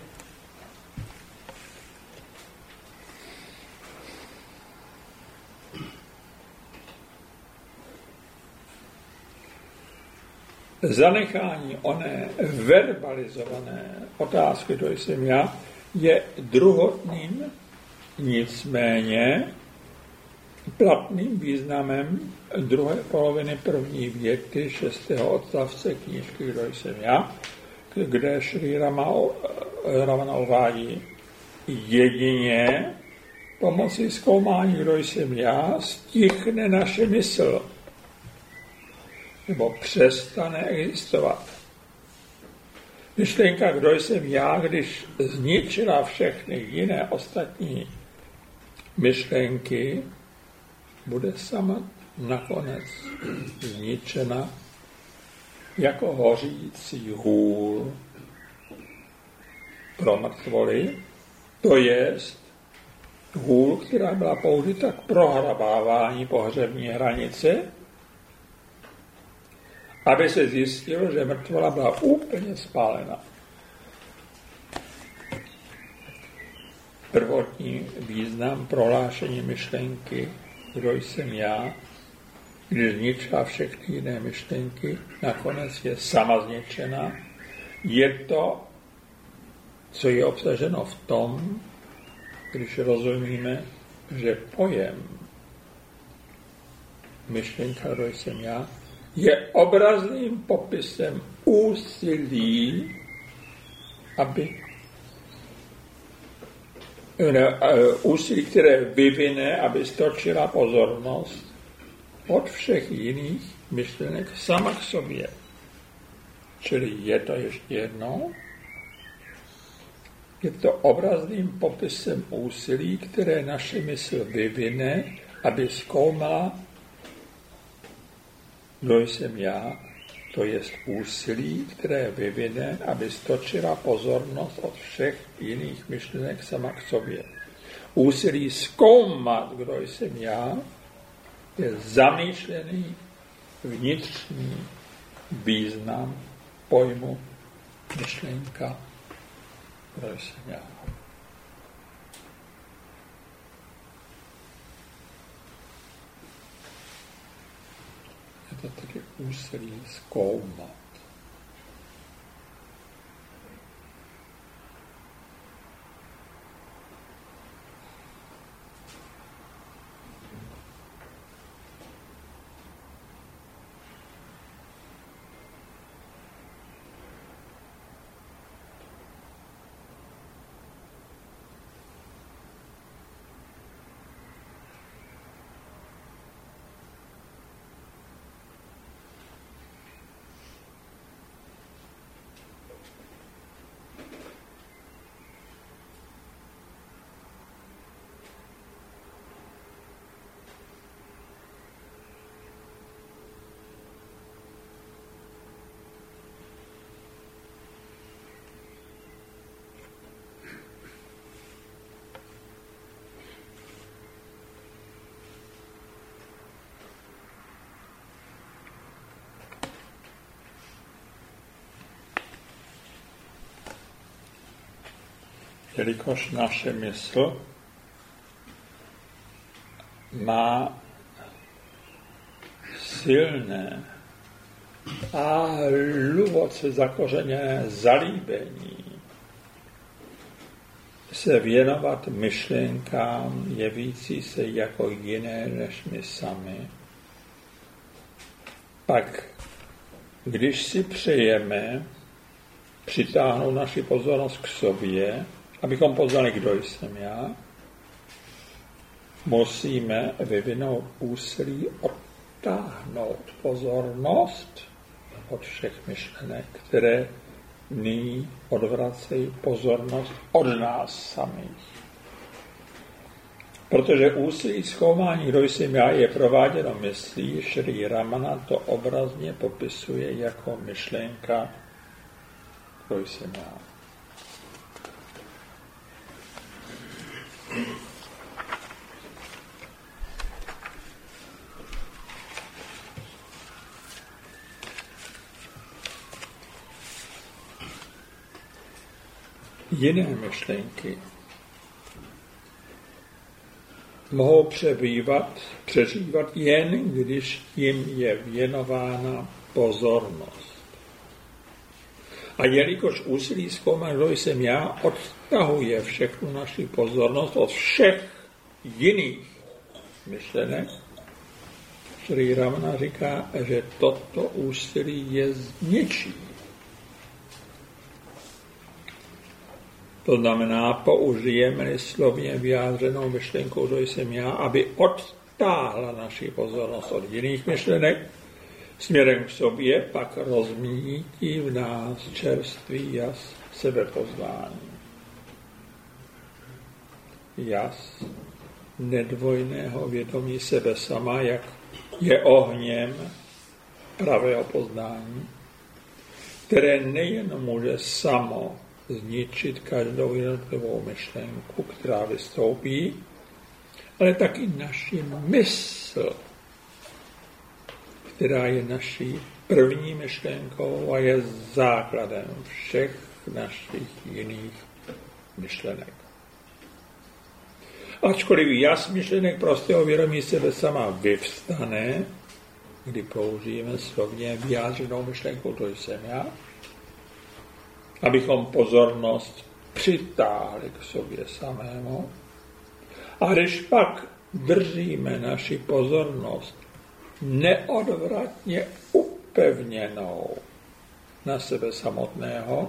Zanechání oné verbalizované otázky, kdo jsem já, je druhotným, nicméně platným významem druhé poloviny první věty šestého odstavce knížky Kdo jsem já, kde Šrí Ramana uvádí: jedině pomocí zkoumání, kdo jsem já, stichne naše mysl nebo přestane existovat. Myšlenka, kdo jsem já, když zničila všechny jiné ostatní myšlenky, bude sama nakonec zničena jako hořící hůl pro mrtvoly, to jest hůl, která byla použita k prohrabávání pohřební hranice, aby se zjistilo, že mrtvola byla úplně spálena. Prvotní význam prohlášení myšlenky, kdo jsem já, když zničila všechny jiné myšlenky, nakonec je sama zničena. Je to, co je obsaženo v tom, když rozumíme, že pojem myšlenka, kdo jsem já, je obrazným popisem úsilí, aby ne, úsilí, které vyvine, aby stočila pozornost od všech jiných myšlenek sama k sobě. Čili je to ještě jedno, je to obrazným popisem úsilí, které naše mysl vyvine, aby zkoumala, kdo jsem já, to je úsilí, které vyvine, aby stočila pozornost od všech jiných myšlenek sama k sobě. Úsilí zkoumat, kdo jsem já, je zamýšlený vnitřní význam pojmu myšlenka, kdo jsem já. Je to taky úsilí zkoumat. Jelikož naše mysl má silné a hluboce zakořeněné zalíbení se věnovat myšlenkám jevící se jako jiné než my sami, pak když si přejeme přitáhnout naši pozornost k sobě, abychom poznali, kdo jsem já, musíme vyvinout úsilí odtáhnout pozornost od všech myšlenek, které nyní odvracejí pozornost od nás samých. Protože úsilí zkoumání, kdo jsem já, je prováděno myslí, Šrí Ramana to obrazně popisuje jako myšlenka, kdo jsem já. Jiné myšlenky mohou přebývat, přežívat jen, když jim je věnována pozornost. A jelikož úsilí zkoumat, kdo jsem já, odtahuje všechnu naši pozornost od všech jiných myšlenek, Šrí Ramana říká, že toto úsilí je zničí. To znamená, použijeme slovně vyjádřenou myšlenkou, kdo jsem já, aby odtáhla naši pozornost od jiných myšlenek, směrem k sobě pak rozmítí v nás čerstvý jas sebepoznání. Jas nedvojného vědomí sebe sama, jak je ohněm pravého poznání, které nejen může samo zničit každou jednotlivou myšlenku, která vystoupí, ale taky naši mysl, která je naší první myšlenkou a je základem všech našich jiných myšlenek. Ačkoliv jas myšlenek prostého vědomí sebe sama vyvstane, kdy použijeme slovně vyjádřenou myšlenku, to jsem já, abychom pozornost přitáhli k sobě samému. A když pak držíme naši pozornost neodvratně upevněnou na sebe samotného.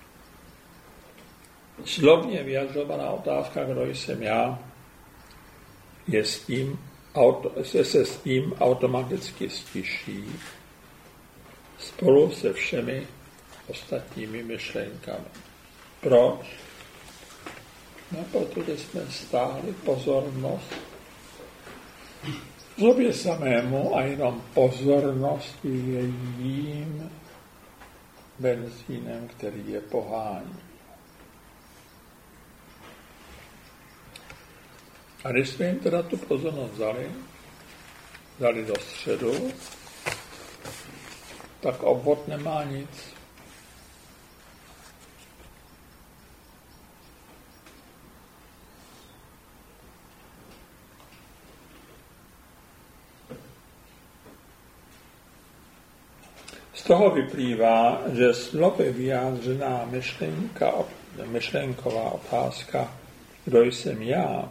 Slovně vyjadřovaná otázka, kdo jsem já, je s tím, se, se s tím automaticky stiší spolu se všemi ostatními myšlenkami. Proč? No, protože jsme stáhli pozornost v sobě samému a jenom pozornost je jím benzínem, který je pohání. A když jsme jim teda tu pozornost vzali, dali do středu, tak obvod nemá nic. Z toho vyplývá, že slovy vyjádřená myšlenka, myšlenková otázka, kdo jsem já,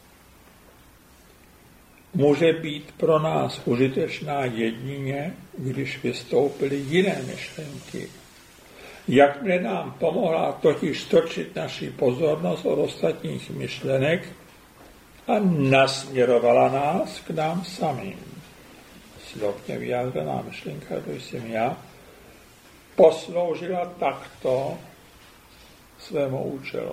může být pro nás užitečná jedině, když vystoupily jiné myšlenky. Jakmile nám pomohla totiž stočit naši pozornost od ostatních myšlenek a nasměrovala nás k nám samým. Slovně vyjádřená myšlenka, to jsem já, posloužila takto svému účelu.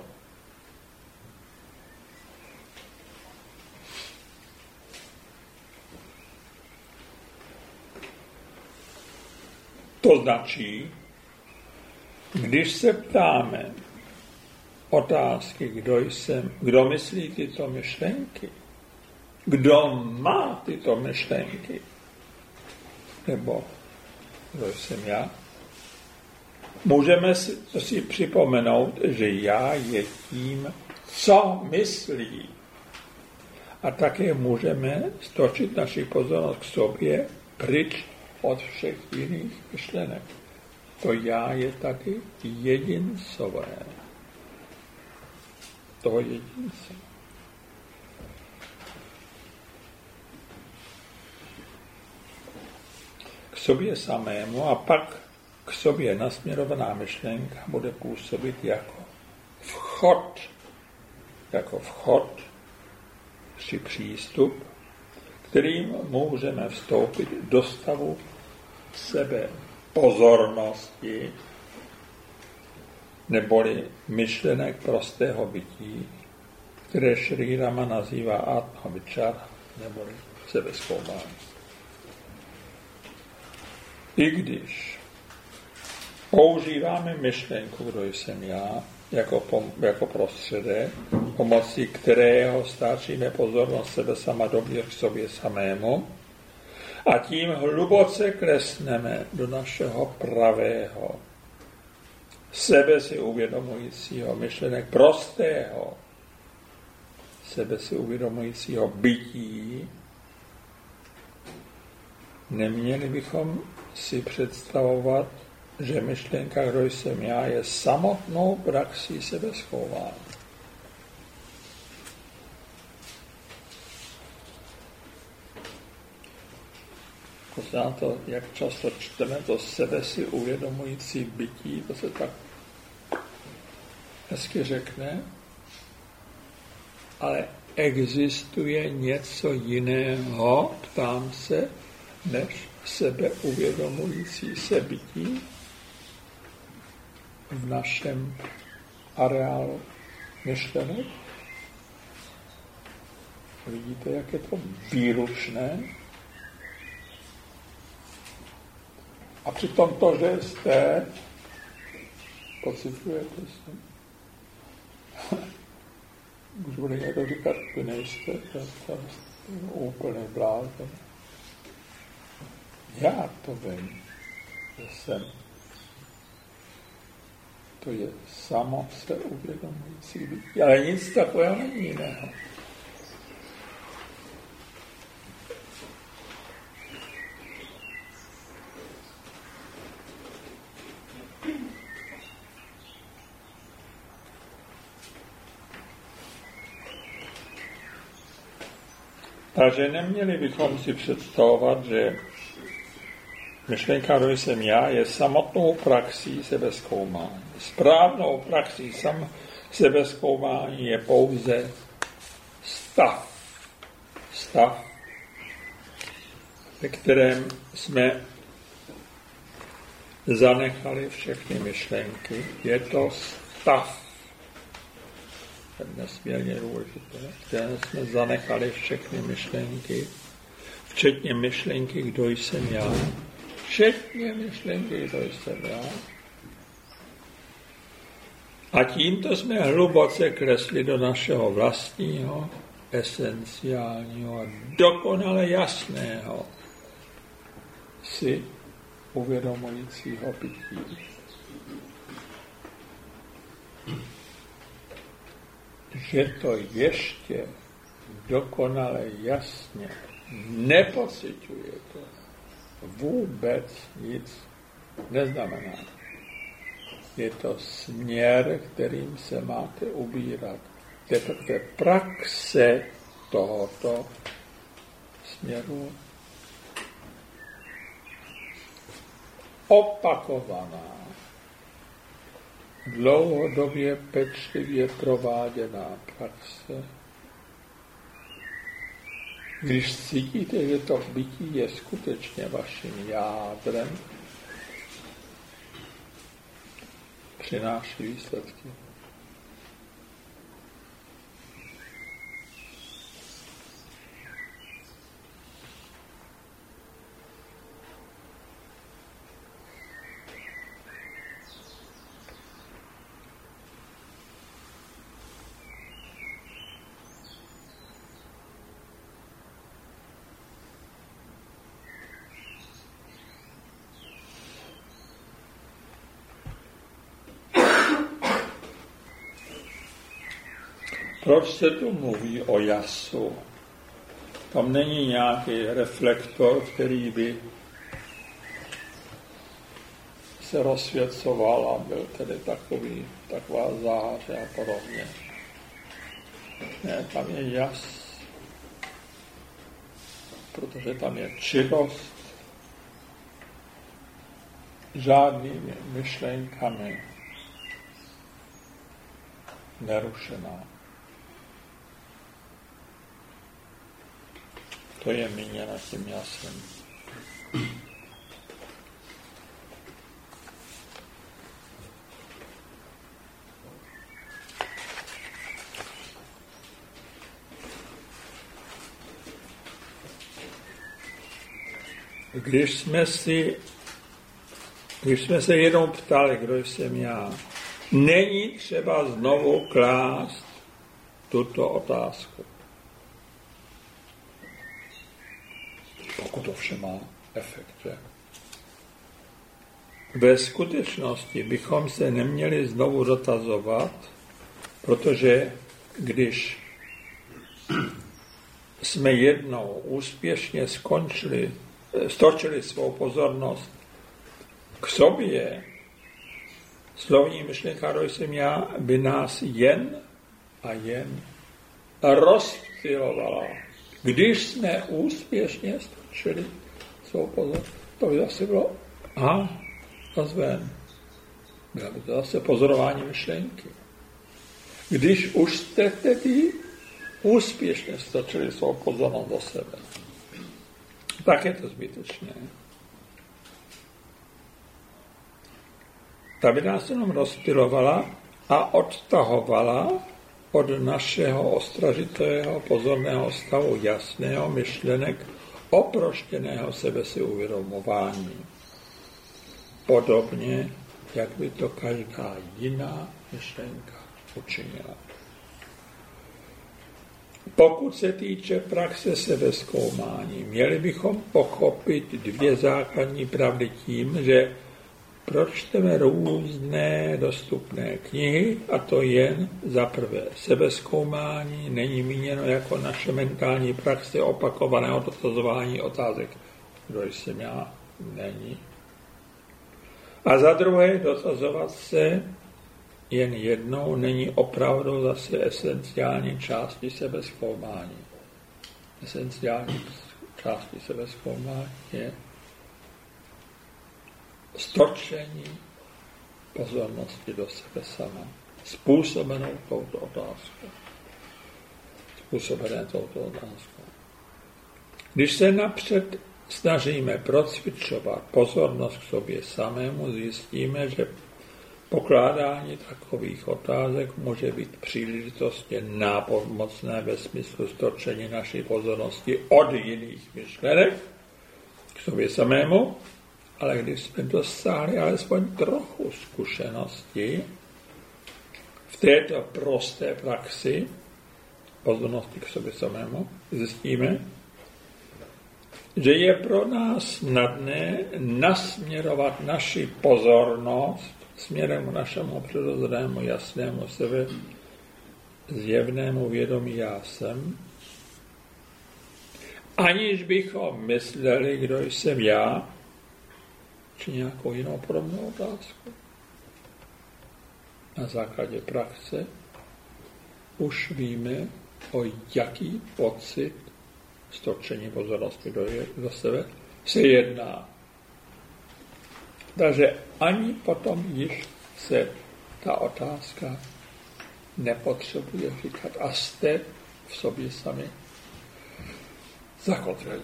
To značí, když se ptáme otázky, kdo jsem, kdo myslí tyto myšlenky, kdo má tyto myšlenky, nebo kdo jsem já, můžeme si, si připomenout, že já je tím, co myslí. A také můžeme stočit naši pozornost k sobě pryč od všech jiných myšlenek. To já je taky jedincové. To jedince. K sobě samému a pak k sobě nasměrovaná myšlenka bude působit jako vchod, jako vchod či přístup, kterým můžeme vstoupit do stavu sebe pozornosti, neboli myšlenek prostého bytí, které Šrí Rama nazývá Atma Vichara, neboli sebezkoumání. I když používáme myšlenku, kdo jsem já, jako, pom- jako prostředek, pomocí kterého stáčíme pozornost sebe sama dovnitř k sobě samému a tím hluboce klesneme do našeho pravého, sebe si uvědomujícího, myšlenek prostého, sebe si uvědomujícího bytí, neměli bychom si představovat, že myšlenka, kdo jsem já, je samotnou praxí sebezchování. Pozná to, jak často čteme to sebe si uvědomující bytí, to se tak hezky řekne, ale existuje něco jiného, ptám se, než sebe uvědomující se bytí v našem areálu myšlenek. Vidíte, jak je to výlučné? A přitom to, že jste, pociťujete se. Když bude někdo říkat, že nejste, to je úplný blázen. Já to vím, že jsem. To je samo se uvědomující bytí. Ale nic takového není jiného. Takže neměli bychom si představovat, že myšlenka, kdo jsem já, je samotnou praxí sebezkoumání. Správnou praxí sam sebezkoumání je pouze stav. Stav, ve kterém jsme zanechali všechny myšlenky. Je to stav. To je nesmírně důležité. V kterém jsme zanechali všechny myšlenky, včetně myšlenky, kdo jsem já. Včetně myšlenky, kdo jsem já. A tímto jsme hluboce klesli do našeho vlastního, esenciálního a dokonale jasného si uvědomujícího bytí. Že to ještě dokonale jasně nepociťujete, vůbec nic neznamená. Je to směr, kterým se máte ubírat. Teprve praxe tohoto směru opakovaná, dlouhodobě pečlivě prováděná praxe. Když cítíte, že to bytí je skutečně vaším jádrem, přináší výsledky. Proč se tu mluví o jasu? Tam není nějaký reflektor, který by se rozsvěcoval a byl tedy takový, taková záře a podobně. Ne, tam je jas, protože tam je čistost, žádnými myšlenkami nerušená. To je míněno tím jasem. Když jsme si, když jsme se jenom ptali, kdo jsem já, není třeba znovu klást tuto otázku. Pokud to vše má efekt. Že? Ve skutečnosti bychom se neměli znovu dotazovat, protože když jsme jednou úspěšně skončili, stočili svou pozornost k sobě, slovní myšlenka, kdo jsem já, by nás jen a jen rozptylovala. Když jsme úspěšně stočili svou pozornost, to by zase bylo, aha, zazven. Bylo by to zase pozorování myšlenky. Když už jste tedy úspěšně stočili svou pozornost do sebe, tak je to zbytečné. Ta by nás jenom rozptylovala a odtahovala od našeho ostražitého pozorného stavu jasného myšlenek oproštěného sebe si uvědomování. Podobně, jak by to každá jiná myšlenka učinila. Pokud se týče praxe sebezkoumání, měli bychom pochopit dvě základní pravdy tím, že pročteme různé dostupné knihy, a to jen za prvé. Sebezkoumání není míněno jako naše mentální praxe opakovaného dotazování otázek. Kdo jsem já? Není. A za druhé, dotazovat se jen jednou není opravdu zase esenciální části sebezkoumání. esenciální části sebezkoumání je stočení pozornosti do sebe sama, způsobenou touto otázkou. Způsobené touto otázkou. Když se napřed snažíme procvičovat pozornost k sobě samému, zjistíme, že pokládání takových otázek může být příležitostně nápomocné ve smyslu stočení naší pozornosti od jiných myšlenek k sobě samému, ale když jsme dosáhli alespoň trochu zkušenosti v této prosté praxi pozornosti k sobě samému, zjistíme, že je pro nás snadné nasměrovat naši pozornost směrem k našemu přirozenému jasnému sebe zjevnému vědomí já jsem, aniž bychom mysleli, kdo jsem já, či nějakou jinou podobnou otázku. Na základě praxe už víme, o jaký pocit stočení pozornosti do, do sebe se jedná. Takže ani potom již se ta otázka nepotřebuje říkat a jste v sobě sami zakotvení.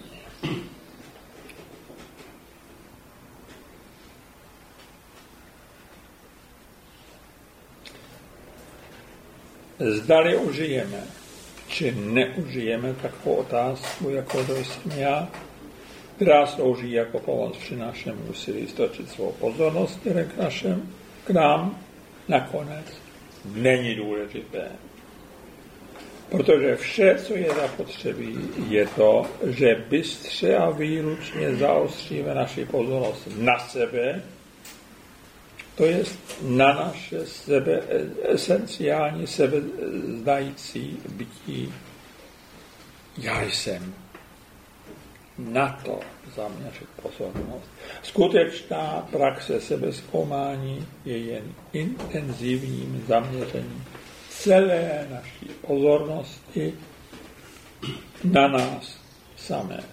Zdali užijeme, či neužijeme takovou otázku, jako to jsem já, která slouží jako pomoc při našem úsilí stočit svou pozornost k, našem, k nám, nakonec není důležité. Protože vše, co je zapotřebí, je to, že bystře a výlučně zaostříme naši pozornost na sebe, to je na naše sebe, esenciální sebeznající bytí. Já jsem. Na to zaměřit pozornost. Skutečná praxe sebezkoumání je jen intenzivním zaměřením celé naší pozornosti na nás samé.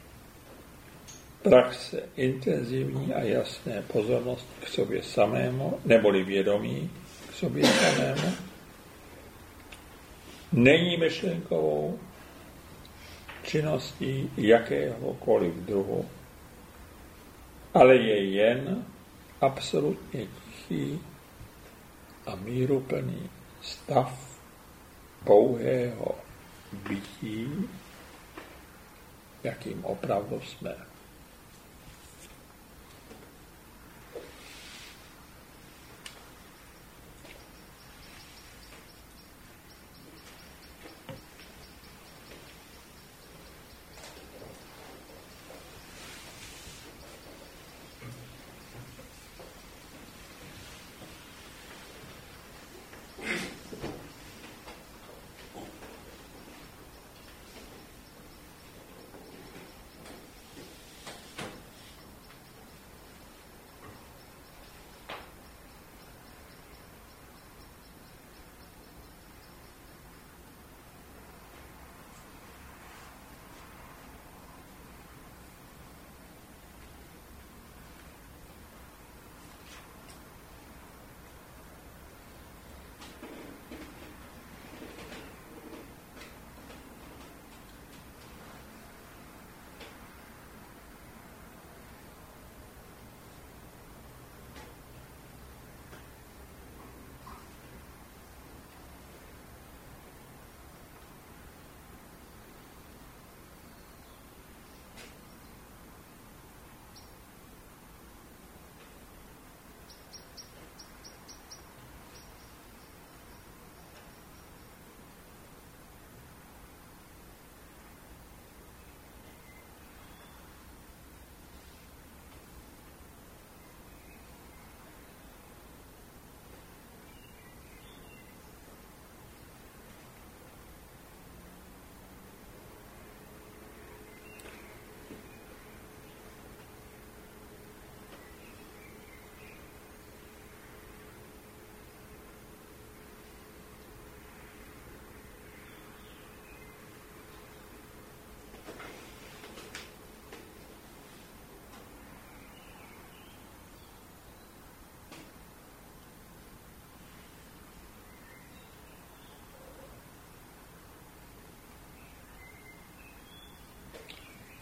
Praxe intenzivní a jasné pozornosti k sobě samému, neboli vědomí k sobě samému, není myšlenkovou činností jakéhokoliv druhu, ale je jen absolutně tichý a míruplný stav pouhého bytí, jakým opravdu jsme.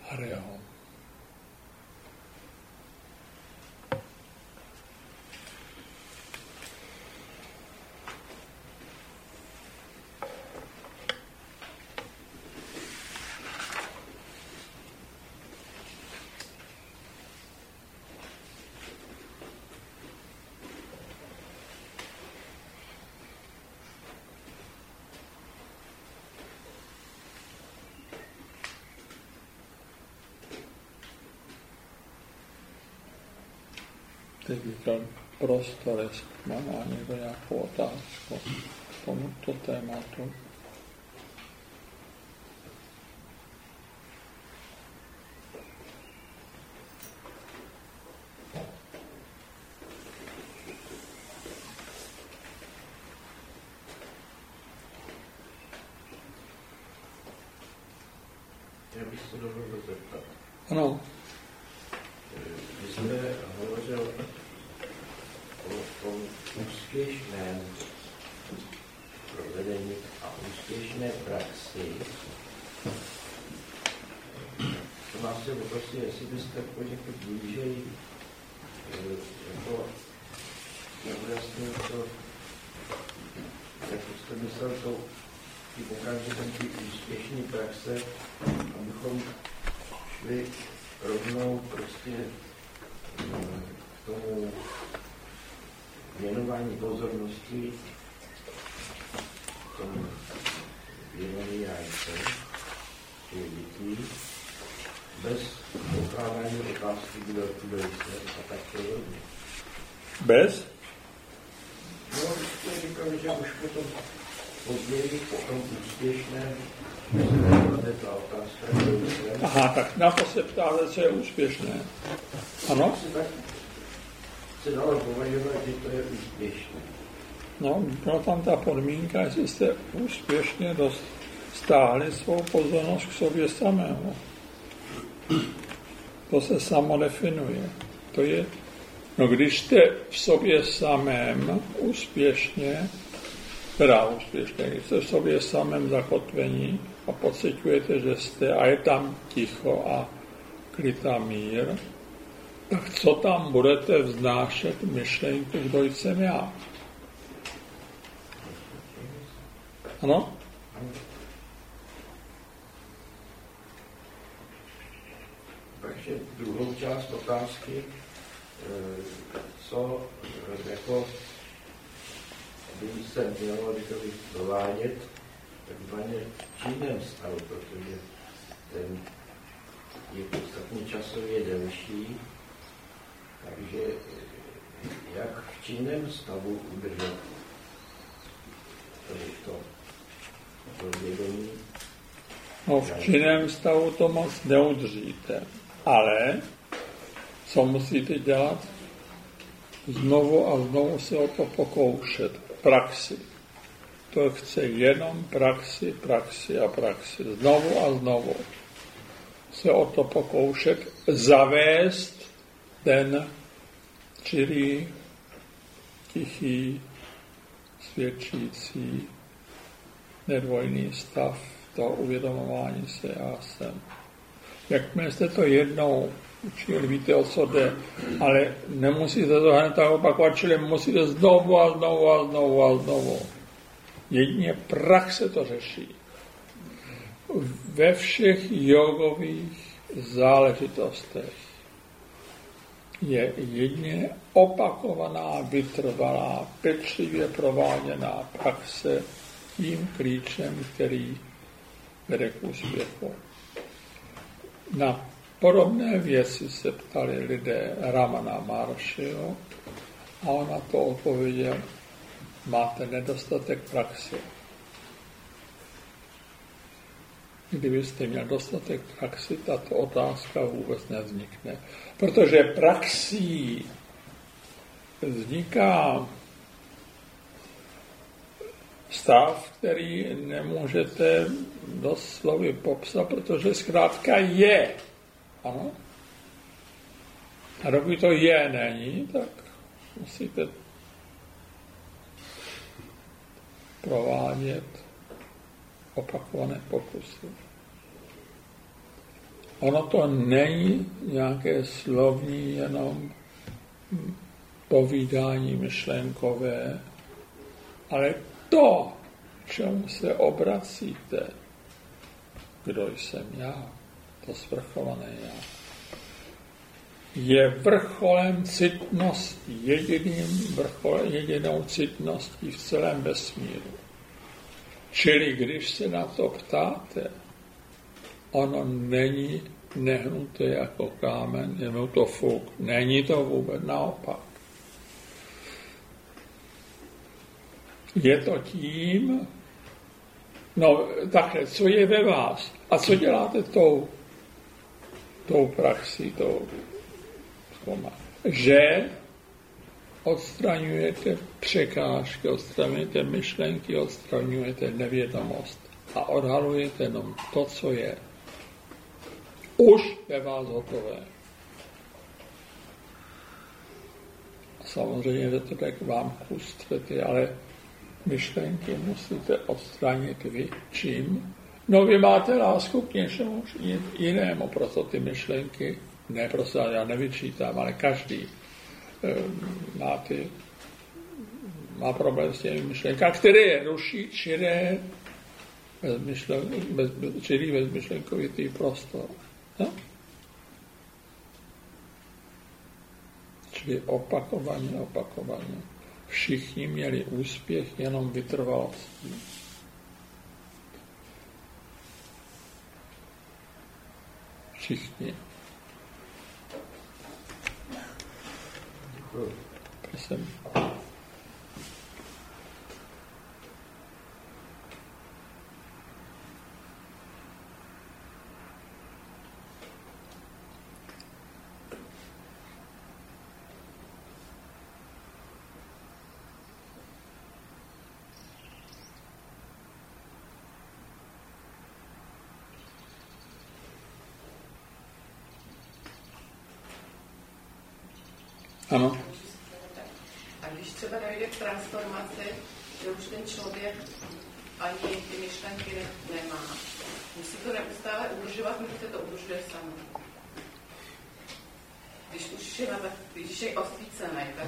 Hariho. Teď říkal prostor, jestli má někdo nějakou otázku k tomuto tématu. Já bych se dovolil zeptat. Ano. My jsme hovořil o tom úspěšném provedení a úspěšné praxi. To nás se poprosí, jestli byste poněkud blížej jako neujasnil to, jak jste myslel to tím okamžikem ty úspěšné praxe, abychom šli rovnou prostě k tomu věnování pozornosti, k tomu věnování jajce, těch dětí, bez pokládání otázky, kdo kdo jste a tak podobně. Bez? No, jste říkali, že už potom později, potom úspěšné, ta otázka, kdo jste. Aha, tak na to se ptáte, co je úspěšné. Ano? Tak se dalo považovat, že to je úspěšné. No, byla tam ta podmínka, jestli jste úspěšně dostáhli svou pozornost k sobě samému. To se samo definuje. To je, no když jste v sobě samém úspěšně, teda úspěšně, když jste v sobě samém zakotvení a pociťujete, že jste a je tam ticho a klid a mír, tak co tam budete vznášet myšlenku, kdo jsem já? Ano? Takže druhou část otázky, co jako by se mělo dovádět takzvaně v činném stavu, protože ten je podstatně časově delší, takže jak v činném stavu udržet to, to vědomí. No v činném stavu to moc neudržíte, ale co musíte dělat? Znovu a znovu se o to pokoušet. Praxi. To chce jenom praxi, praxi a praxi. Znovu a znovu se o to pokoušet zavést ten čirý, tichý, svědčící, nedvojný stav toho uvědomování se já jsem. Jakmile jste to jednou učili, víte, o co jde, ale nemusíte to hned tak opakovat, čili musíte znovu a znovu a znovu a znovu. Jedině praxe to řeší. Ve všech jogových záležitostech je jedině opakovaná, vytrvalá, pečlivě prováděná praxe tím klíčem, který vede k úspěchu. Na podobné věci se ptali lidé Ramana Maharšiho a on na to odpověděl, máte nedostatek praxe. Kdybyste měl dostatek praxi, tato otázka vůbec nevznikne. Protože praxí vzniká stav, který nemůžete doslovy popsat, protože zkrátka je. Ano? A dokud to je není, tak musíte provádět opakované pokusy. ono to není nějaké slovní jenom povídání myšlenkové, ale to, čemu se obracíte, kdo jsem já, to svrchované já, je vrcholem citnosti, jediným vrcholem, jedinou citností v celém vesmíru. Čili když se na to ptáte, ono není nehnuté jako kámen, jenom to fuk. Není to vůbec naopak. Je to tím, no takhle, co je ve vás a co děláte tou, tou praxí, tou, že odstraňujete překážky, odstraňujete myšlenky, odstraňujete nevědomost a odhalujete jenom to, co je už ve vás hotové. A samozřejmě, že to tak vám chustřete, ale myšlenky musíte odstranit vy. Čím? No vy máte lásku k něčemu jinému, proto ty myšlenky, ne, prostě já nevyčítám, ale každý má, ty, má problém s těmi myšlenkami, které je ruší čiré, bezmyšlen, bez, bez, čirý bezmyšlenkovitý prostor. No? Čili opakovaně, opakovaně. Všichni měli úspěch jenom vytrvalostí. Všichni. Prosím. Ano. A když třeba dojde k transformaci, že už ten člověk ani ty myšlenky nemá, musí to neustále udržovat, nebo se to udržuje samo. Když už je, na tak, když je osvícený, tak...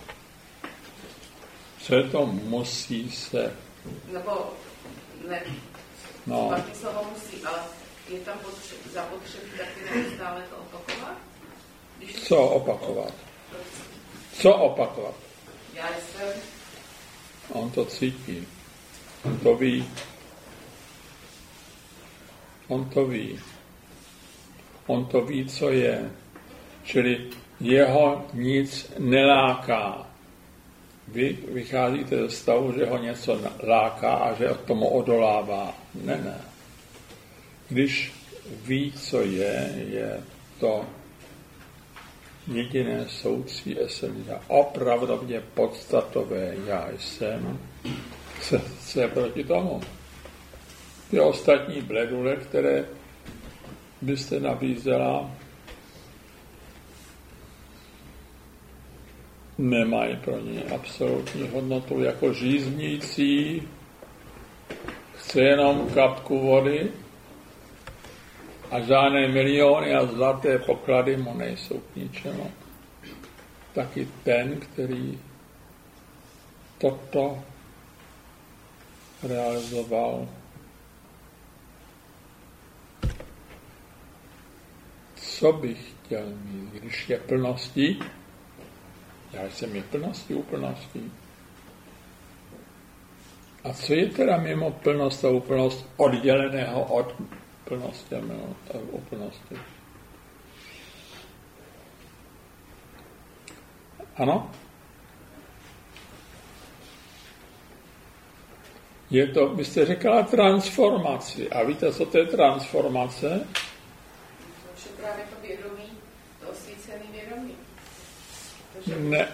Co je to musí se? Nebo ne, no. Špatný slovo musí, ale je tam potře- zapotřebí taky neustále to opakovat? Když Co opakovat? Co opakovat? Já jsem... On to cítí. On to ví. On to ví. On to ví, co je. Čili jeho nic neláká. Vy vycházíte ze stavu, že ho něco láká a že tomu odolává. Ne, ne. Když ví, co je, je to jediné soucí esencia, opravdově podstatové já jsem, co je proti tomu. Ty ostatní bledule, které byste nabízela, nemají pro ně absolutní hodnotu jako žíznící, chce jenom kapku vody a žádné miliony a zlaté poklady mu nejsou k ničemu. Taky ten, který toto realizoval, co bych chtěl mít, když je plností, já jsem je plností, úplností. A co je teda mimo plnost a úplnost odděleného od plnosti a úplnosti? Ano? Je to, byste řekla, transformaci. A víte, co to je transformace? To je právě to vědomí, to osvícený vědomí. Ne.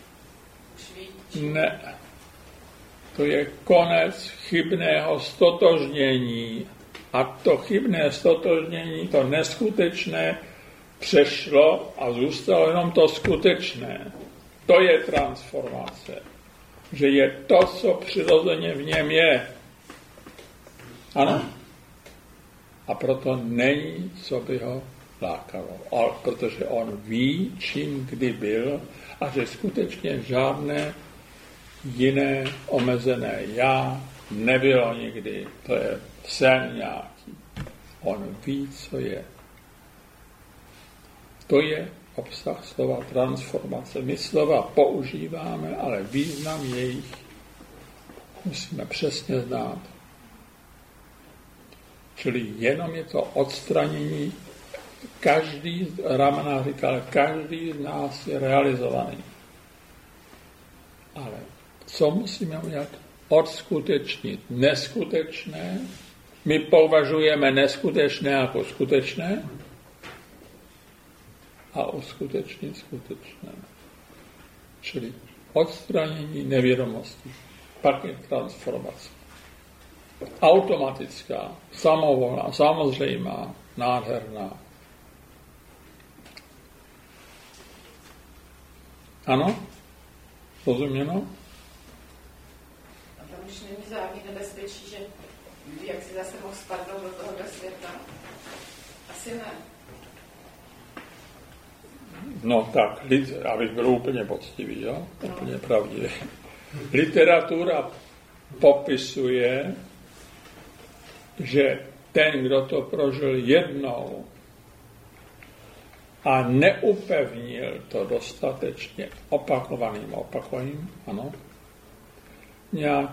Ne. To je konec chybného stotožnění. A to chybné stotožnění, to neskutečné, přešlo a zůstalo jenom to skutečné. To je transformace. Že je to, co přirozeně v něm je. Ano? A proto není, co by ho lákalo. Ale protože on ví, čím kdy byl a že skutečně žádné jiné omezené já nebylo nikdy. To je sen nějaký. On ví, co je. To je obsah slova transformace. My slova používáme, ale význam jejich musíme přesně znát. Čili jenom je to odstranění. Každý, Ramana říkal, každý z nás je realizovaný. Ale co musíme udělat? Odskutečnit neskutečné. My považujeme neskutečné jako skutečné a uskutečnit skutečné. Čili odstranění nevědomosti. Pak je transformace. Automatická, samovolná, samozřejmá, nádherná. Ano? Rozuměno? A tam už není žádný nebezpečí, že jak si zase mohl spadnout do tohohle světa? Asi ne. No tak, abych byl úplně poctivý, jo? Úplně pravdivý. Literatura popisuje, že ten, kdo to prožil jednou a neupevnil to dostatečně opakovaným opakovaným, ano, nějak,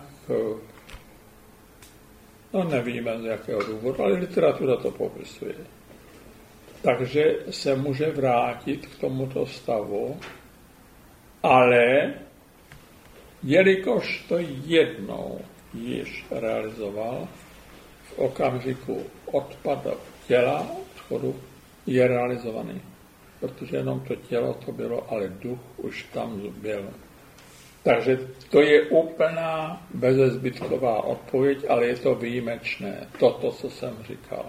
no nevíme z jakého důvodu, ale literatura to popisuje. Takže se může vrátit k tomuto stavu, ale jelikož to jednou již realizoval, v okamžiku odpadu těla, odchodu, je realizovaný. Protože jenom to tělo to bylo, ale duch už tam byl. Takže to je úplná bezezbytková odpověď, ale je to výjimečné. Toto, co jsem říkal.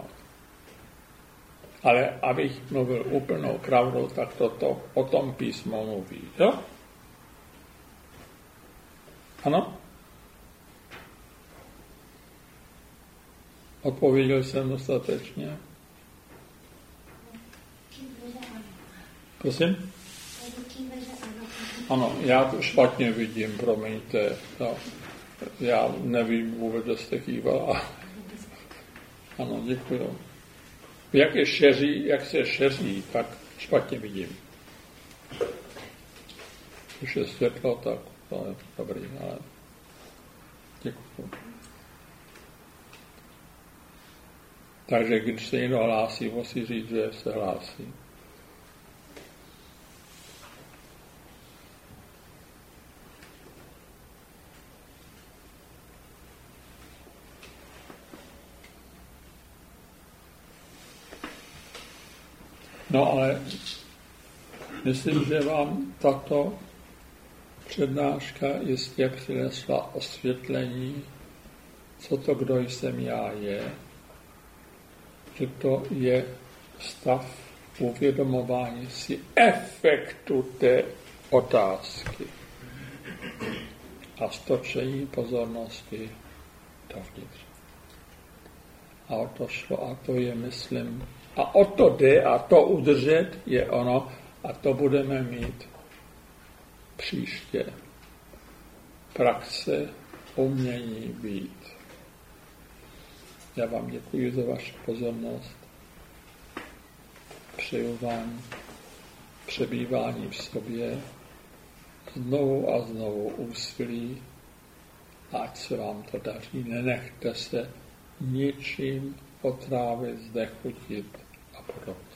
Ale abych mluvil úplnou pravdou, tak toto o tom písmo mluví. Jo? Ano? Odpověděl jsem dostatečně? Prosím? Ano, já to špatně vidím, promiňte. No, já nevím vůbec, že jste kývala. Ano, děkuju. Jak je šeří, jak se šeří, tak špatně vidím. Když je světlo, tak to je dobrý, ale děkuju. Takže když se někdo hlásí, musí říct, že se hlásí. No ale myslím, že vám tato přednáška jistě přinesla osvětlení, co to, kdo jsem já je, že to je stav uvědomování si efektu té otázky a stočení pozornosti dovnitř. A o to šlo, a to je, myslím, a o to jde, a to udržet je ono, a to budeme mít příště. Praxe, umění být. Já vám děkuji za vaši pozornost. Přeju vám přebývání v sobě, znovu a znovu úsilí, ať se vám to daří. Nenechte se ničím otrávit, znechutit a podobně.